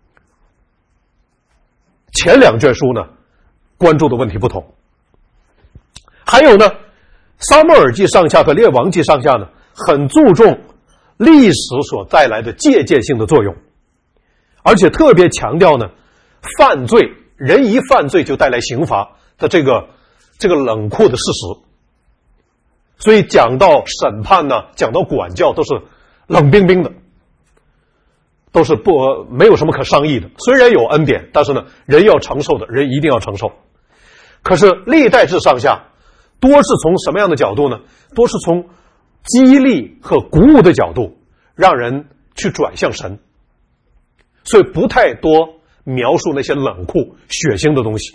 前两卷书呢关注的问题不同。还有呢撒母耳记上下和列王记上下呢很注重历史所带来的借鉴性的作用，而且特别强调呢犯罪人一犯罪就带来刑罚， 的这个这个冷酷的事实。所以讲到审判呢，讲到管教都是冷冰冰的，都是不没有什么可商议的。虽然有恩典，但是呢，人要承受的，人一定要承受。可是历代志上下多是从什么样的角度呢？多是从激励和鼓舞的角度，让人去转向神。所以不太多描述那些冷酷血腥的东西。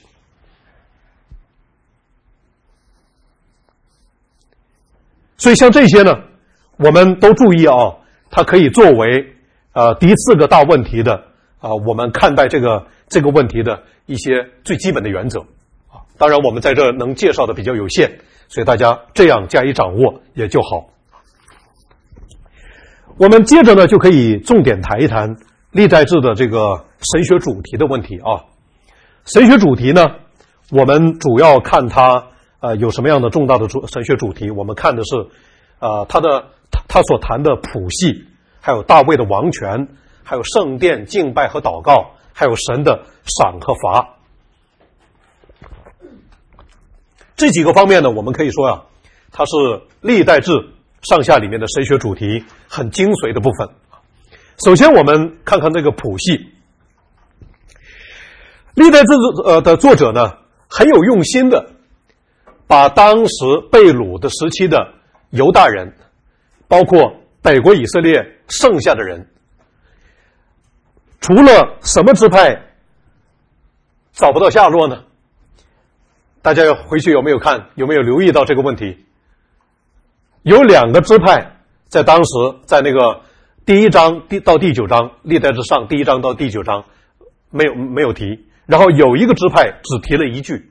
所以像这些呢，我们都注意啊，它可以作为呃第四个大问题的啊、呃，我们看待这个这个问题的一些最基本的原则啊。当然，我们在这能介绍的比较有限，所以大家这样加以掌握也就好。我们接着呢，就可以重点谈一谈历代志的这个神学主题的问题啊。神学主题呢，我们主要看它呃有什么样的重大的主神学主题。我们看的是呃他的他所谈的谱系，还有大卫的王权，还有圣殿敬拜和祷告，还有神的赏和罚。这几个方面呢，我们可以说呀、啊，它是历代志上下里面的神学主题很精髓的部分。首先我们看看这个谱系。历代志呃的作者呢，很有用心的把当时被掳的时期的犹大人，包括北国以色列剩下的人，除了什么支派找不到下落呢？大家回去有没有看，有没有留意到这个问题？有两个支派在当时在那个第一章到第九章，历代志上第一章到第九章没有没有提，然后有一个支派只提了一句。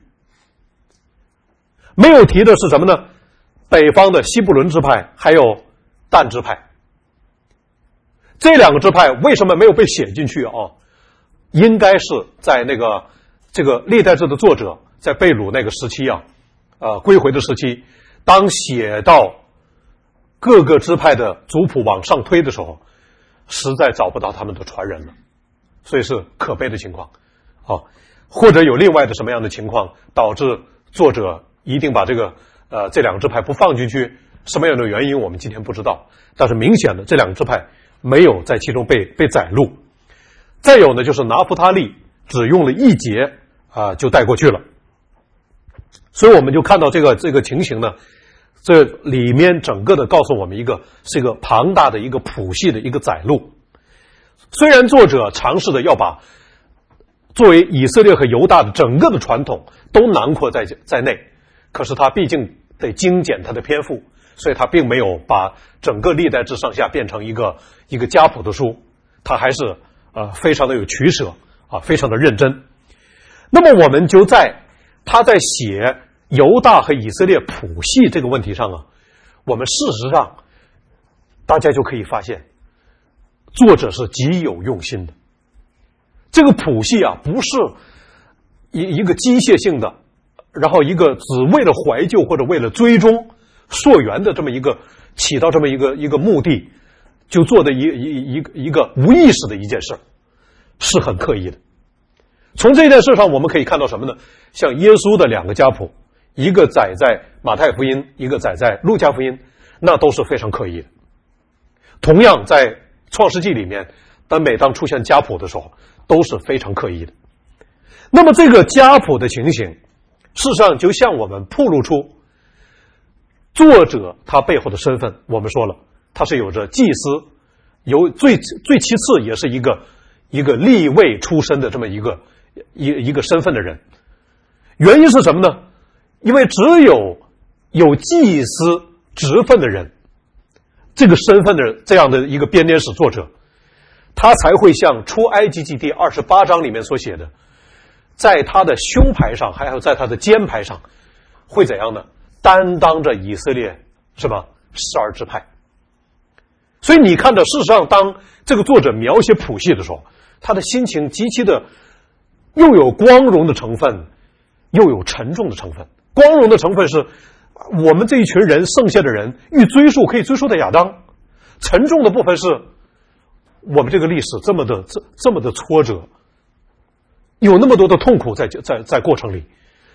没有提的是什么呢？北方的西布伦支派还有但支派。这两个支派为什么没有被写进去啊？应该是在那个这个历代志的作者在被掳那个时期啊，呃归回的时期，当写到各个支派的族谱往上推的时候，实在找不到他们的传人了，所以是可悲的情况啊。或者有另外的什么样的情况导致作者一定把这个呃这两个支派不放进去，什么样的原因我们今天不知道，但是明显的这两个支派没有在其中被被载录。再有呢，就是拿弗他利只用了一节啊、呃、就带过去了。所以我们就看到这个这个情形呢，这里面整个的告诉我们一个是一个庞大的一个谱系的一个载录。虽然作者尝试的要把作为以色列和犹大的整个的传统都囊括在在内，可是他毕竟得精简他的篇幅，所以他并没有把整个历代志上下变成一个一个家谱的书，他还是呃非常的有取舍啊，非常的认真。那么我们就在他在写犹大和以色列谱系这个问题上啊，我们事实上大家就可以发现，作者是极有用心的。这个谱系啊，不是一一个机械性的，然后一个只为了怀旧或者为了追踪溯源的这么一个起到这么一个一个目的就做的一一一个一个无意识的一件事，是很刻意的。从这件事上我们可以看到什么呢？像耶稣的两个家谱，一个载在马太福音，一个载在路加福音，那都是非常刻意的。同样在创世纪里面，但每当出现家谱的时候都是非常刻意的。那么这个家谱的情形事实上就向我们暴露出作者他背后的身份。我们说了，他是有着祭司，有最最其次也是一个一个立位出身的这么一个一一个身份的人。原因是什么呢？因为只有有祭司职分的人，这个身份的这样的一个编年史作者，他才会像出埃及记第二十八章里面所写的，在他的胸牌上还有在他的肩牌上会怎样呢？担当着以色列是吧十二支派。所以你看到事实上当这个作者描写谱系的时候，他的心情极其的又有光荣的成分又有沉重的成分。光荣的成分是我们这一群人剩下的人欲追溯可以追溯到亚当，沉重的部分是我们这个历史这么的这这么的挫折，有那么多的痛苦在在在过程里，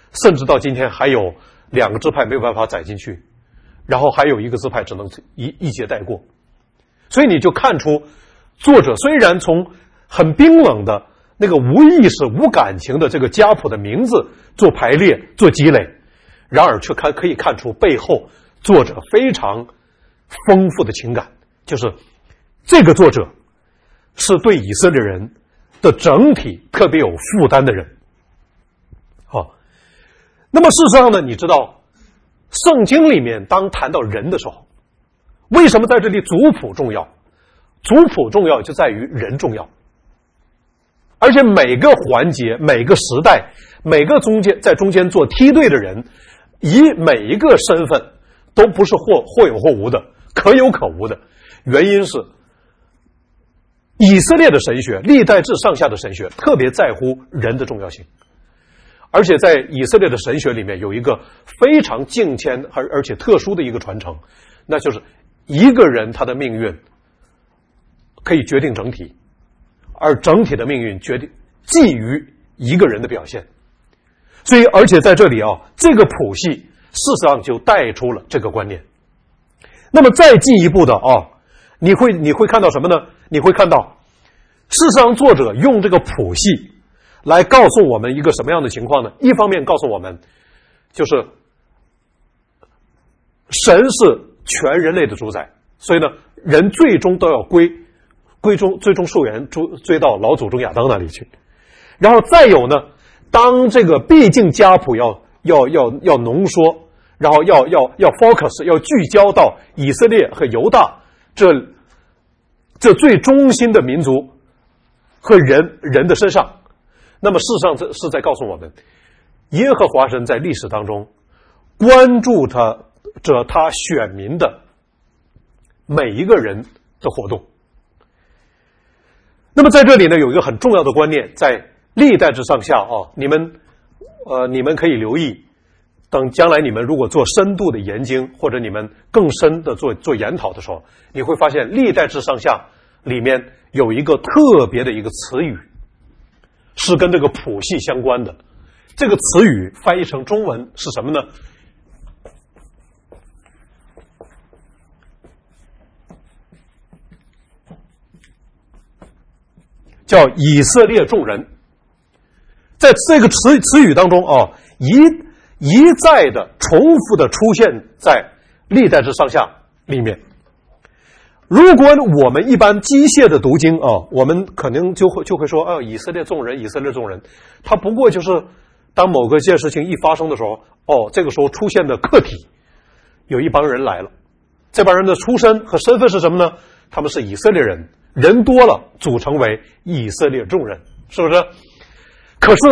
甚至到今天还有两个支派没有办法载进去，然后还有一个支派只能一一节带过。所以你就看出作者虽然从很冰冷的那个无意识无感情的这个家谱的名字做排列做积累，然而却看可以看出背后作者非常丰富的情感，就是这个作者是对以色列人的整体特别有负担的人。好，那么事实上呢，你知道圣经里面当谈到人的时候，为什么在这里族谱重要？族谱重要就在于人重要，而且每个环节每个时代每个中间在中间做梯队的人，以每一个身份都不是或或有或无的，可有可无的。原因是以色列的神学，历代志上下的神学特别在乎人的重要性，而且在以色列的神学里面有一个非常敬虔而而且特殊的一个传承，那就是一个人他的命运可以决定整体，而整体的命运决定基于一个人的表现。所以而且在这里啊，这个谱系事实上就带出了这个观念。那么再进一步的啊，你会你会看到什么呢？你会看到事实上作者用这个谱系来告诉我们一个什么样的情况呢？一方面告诉我们就是神是全人类的主宰，所以呢人最终都要归归终最终溯源追追到老祖宗亚当那里去。然后再有呢，当这个毕竟家谱要要要要浓缩，然后要要要 focus 要聚焦到以色列和犹大这这最中心的民族和人人的身上，那么事实上这是在告诉我们，耶和华神在历史当中关注他着他选民的每一个人的活动。那么在这里呢，有一个很重要的观念，在历代之上下啊，你们呃你们可以留意，等将来你们如果做深度的研经，或者你们更深的做做研讨的时候，你会发现历代之上下里面有一个特别的一个词语是跟这个谱系相关的。这个词语翻译成中文是什么呢？叫以色列众人。在这个词词语当中啊，一一再的重复的出现在历代之上下里面。如果我们一般机械的读经啊，我们可能就会就会说啊，以色列众人，以色列众人，它不过就是当某个件事情一发生的时候，哦，这个时候出现的客体有一帮人来了，这帮人的出身和身份是什么呢？他们是以色列人，人多了组成为以色列众人，是不是？可是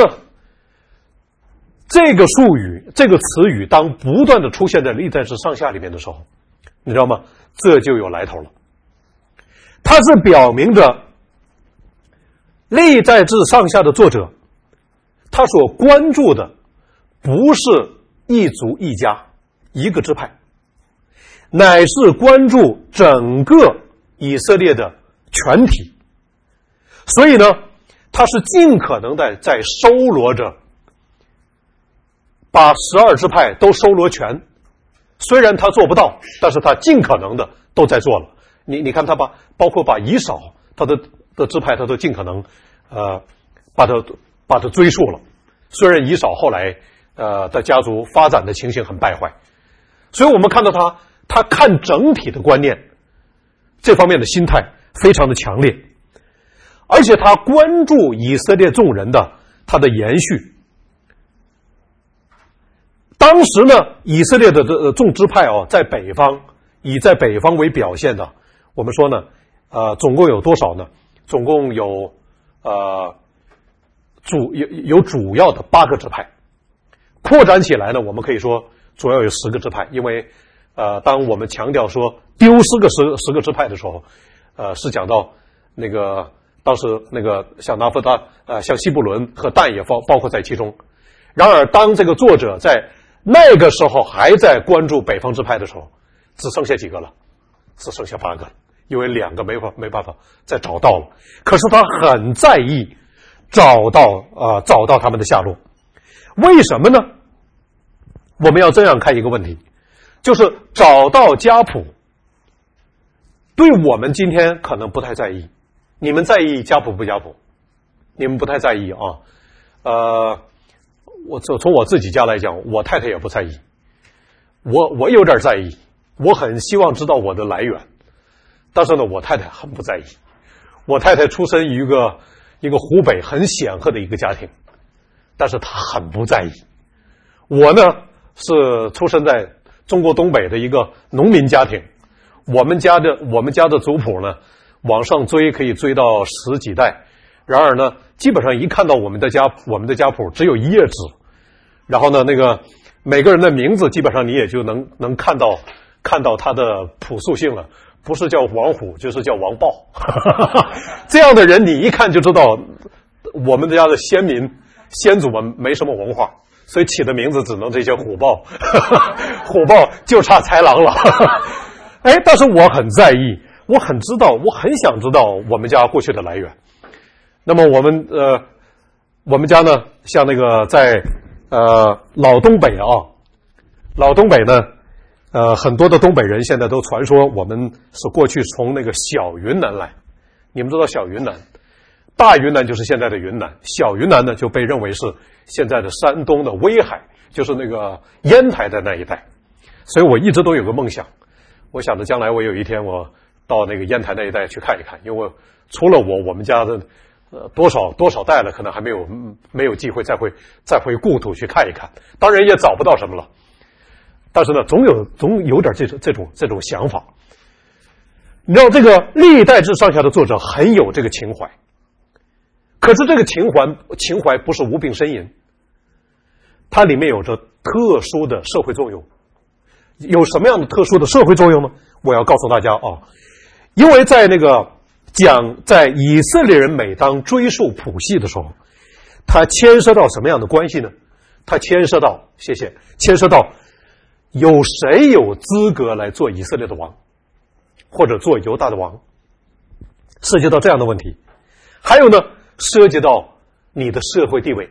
这个术语这个词语当不断的出现在历代志上下里面的时候，你知道吗？这就有来头了。它是表明着历代志上下的作者他所关注的不是一族一家一个支派，乃是关注整个以色列的全体。所以呢，他是尽可能的在收罗着，把十二支派都收罗全。虽然他做不到，但是他尽可能的都在做了。你你看他把包括把以扫他的的支派他都尽可能呃把他把他追溯了。虽然以扫后来呃的家族发展的情形很败坏，所以我们看到他他看整体的观念这方面的心态非常的强烈，而且他关注以色列众人的他的延续。当时呢，以色列的的众支派哦，在北方以在北方为表现的，我们说呢，呃，总共有多少呢？总共有呃主有有主要的八个支派，扩展起来呢，我们可以说主要有十个支派，因为呃，当我们强调说丢失个十十个支派的时候，呃，是讲到那个当时那个像拿弗他呃像西布伦和但也包包括在其中。然而，当这个作者在那个时候还在关注北方支派的时候，只剩下几个了？只剩下八个了，因为两个没法没办法再找到了。可是他很在意找到呃找到他们的下落。为什么呢？ 我们要这样看一个问题，就是找到家谱，对我们今天可能不太在意。你们在意家谱不家谱？你们不太在意啊。呃，我从我自己家来讲，我太太也不在意。我我有点在意，我很希望知道我的来源，但是呢，我太太很不在意。我太太出身于一个一个湖北很显赫的一个家庭，但是她很不在意。我呢是出生在中国东北的一个农民家庭，我们家的我们家的族谱呢往上追可以追到十几代，然而呢基本上一看到我们的家我们的家谱只有一页纸，然后呢那个每个人的名字基本上你也就能能看到看到他的朴素性了，不是叫王虎就是叫王豹这样的人你一看就知道我们家的先民先祖们没什么文化，所以起的名字只能这些虎豹虎豹就差豺狼了哎，但是我很在意，我很知道，我很想知道我们家过去的来源。那么我们呃我们家呢像那个在呃老东北啊，老东北呢呃很多的东北人现在都传说我们是过去从那个小云南来。你们知道小云南，大云南就是现在的云南，小云南呢就被认为是现在的山东的威海，就是那个烟台的那一带。所以我一直都有个梦想，我想着将来我有一天我到那个烟台那一带去看一看，因为除了我我们家的呃多少多少代了，可能还没有没有机会再回再回故土去看一看，当然也找不到什么了，但是呢总有总有点这种这种这种想法。你知道这个历代志上下的作者很有这个情怀，可是这个情怀情怀不是无病呻吟，它里面有着特殊的社会作用。有什么样的特殊的社会作用呢？我要告诉大家啊，因为在那个讲在以色列人每当追溯谱系的时候，它牵涉到什么样的关系呢？它牵涉到谢谢牵涉到有谁有资格来做以色列的王，或者做犹大的王，涉及到这样的问题。还有呢，涉及到你的社会地位，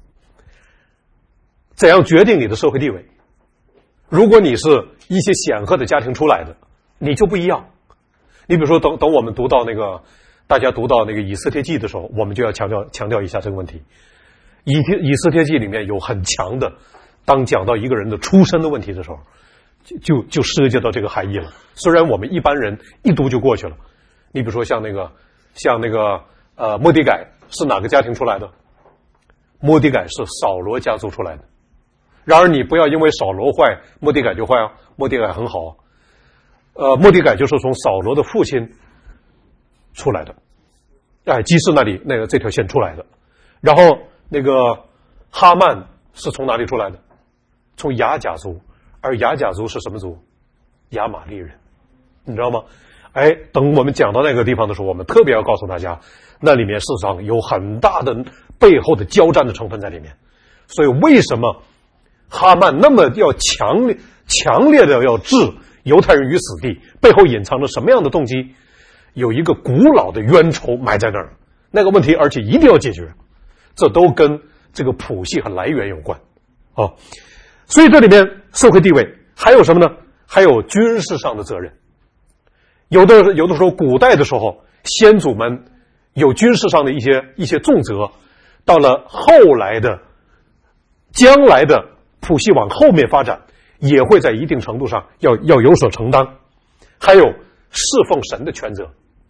怎样决定你的社会地位。如果你是一些显赫的家庭出来的，你就不一样。你比如说等等我们读到那个大家读到那个以斯帖记的时候，我们就要强调强调一下这个问题。以以斯帖记里面有很强的，当讲到一个人的出身的问题的时候，就就就涉及到这个含义了。虽然我们一般人一读就过去了，你比如说像那个像那个呃末底改是哪个家庭出来的？末底改是扫罗家族出来的。然而你不要因为扫罗坏，末底改就坏啊，末底改很好啊。呃，末底改就是从扫罗的父亲出来的，哎，基士那里那个这条线出来的。然后那个哈曼是从哪里出来的？从亚甲族，而亚甲族是什么族？亚玛利人，你知道吗？哎，等我们讲到那个地方的时候，我们特别要告诉大家，那里面事实上有很大的背后的交战的成分在里面。所以为什么哈曼那么要强烈强烈的要置犹太人于死地，背后隐藏着什么样的动机？有一个古老的冤仇埋在那儿，那个问题而且一定要解决，这都跟这个谱系和来源有关啊。所以这里面社会地位还有什么呢？还有军事上的责任。有的有的时候古代的时候，先祖们有军事上的一些一些重责，到了后来的将来的谱系往后面发展，也会在一定程度上要要有所承担。还有侍奉神的权责，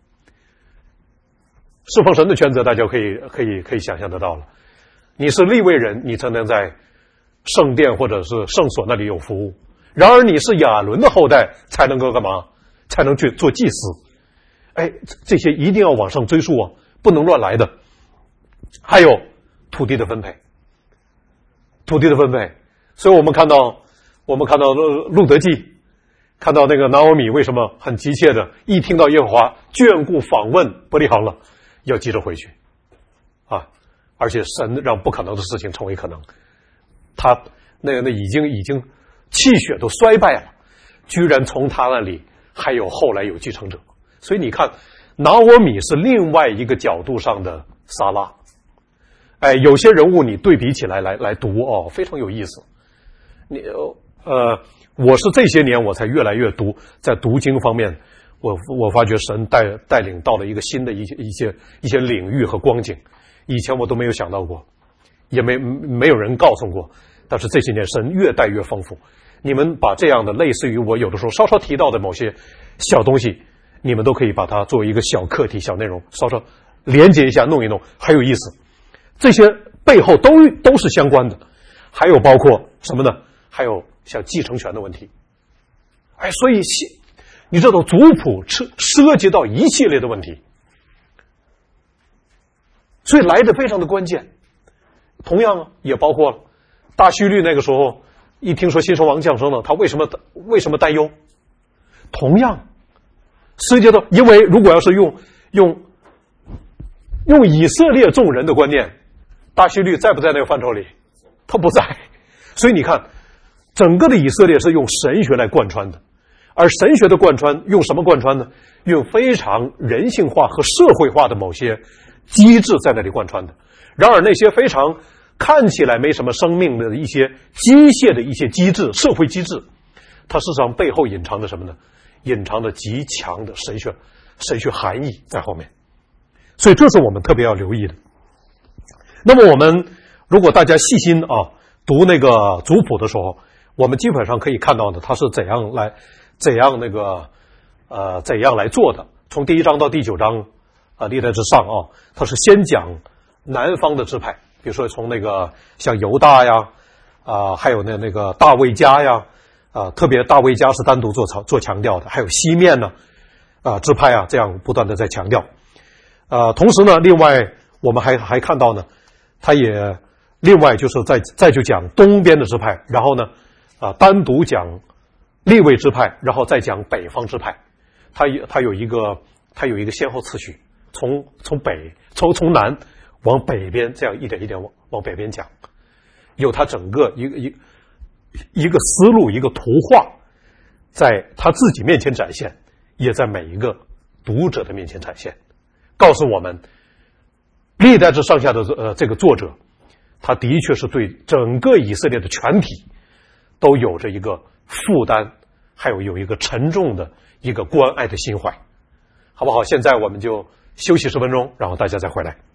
侍奉神的权责大家可以可以可以想象得到了。你是利未人，你才能在圣殿或者是圣所那里有服务，然而你是亚伦的后代才能够干嘛？才能去做祭司。哎，这些一定要往上追溯啊，不能乱来的。还有土地的分配，土地的分配。所以我们看到我们看到路德记，看到那个拿俄米为什么很急切的一听到耶和华眷顾访问伯利恒了，要急着回去啊！而且神让不可能的事情成为可能，他那个那已经已经气血都衰败了，居然从他那里还有后来有继承者。所以你看拿俄米是另外一个角度上的撒拉。哎，有些人物你对比起来来来读哦，非常有意思。 你呃，我是这些年我才越来越读，在读经方面，我我发觉神带带领到了一个新的一些一些一些领域和光景，以前我都没有想到过，也没没有人告诉过，但是这些年神越带越丰富。你们把这样的类似于我有的时候稍稍提到的某些小东西，你们都可以把它作为一个小课题、小内容，稍稍连接一下，弄一弄，很有意思。这些背后都都是相关的，还有包括什么呢？还有像继承权的问题。哎，所以你知道族谱涉涉及到一系列的问题，所以来的非常的关键。同样啊，也包括了大希律那个时候。一听说新生王降生了，他为什么为什么担忧？同样，涉及到，因为如果要是用用用以色列众人的观念，大希律在不在那个范畴里？他不在。所以你看，整个的以色列是用神学来贯穿的，而神学的贯穿用什么贯穿呢？用非常人性化和社会化的某些机制在那里贯穿的。然而那些非常看起来没什么生命的一些机械的一些机制，社会机制，它事实上背后隐藏着什么呢？隐藏着极强的神学神学含义在后面。所以这是我们特别要留意的。那么我们如果大家细心啊读那个族谱的时候，我们基本上可以看到呢，它是怎样来怎样那个呃怎样来做的。从第一章到第九章啊，历代之上啊，它是先讲南方的支派。比如说从那个像犹大呀，啊、呃，还有那那个大卫家呀，啊、呃，特别大卫家是单独做做强调的，还有西面呢，啊、呃，支派啊，这样不断的在强调。呃，同时呢，另外我们还还看到呢，他也另外就是再再就讲东边的支派，然后呢，啊、呃，单独讲利未支派，然后再讲北方支派，他他有一个他有一个先后次序，从从北从从南。往北边这样一点一点往往北边讲，有他整个一个一一个思路，一个图画，在他自己面前展现，也在每一个读者的面前展现，告诉我们，历代之上下的呃这个作者，他的确是对整个以色列的全体都有着一个负担，还有有一个沉重的一个关爱的心怀，好不好？现在我们就休息十分钟，然后大家再回来。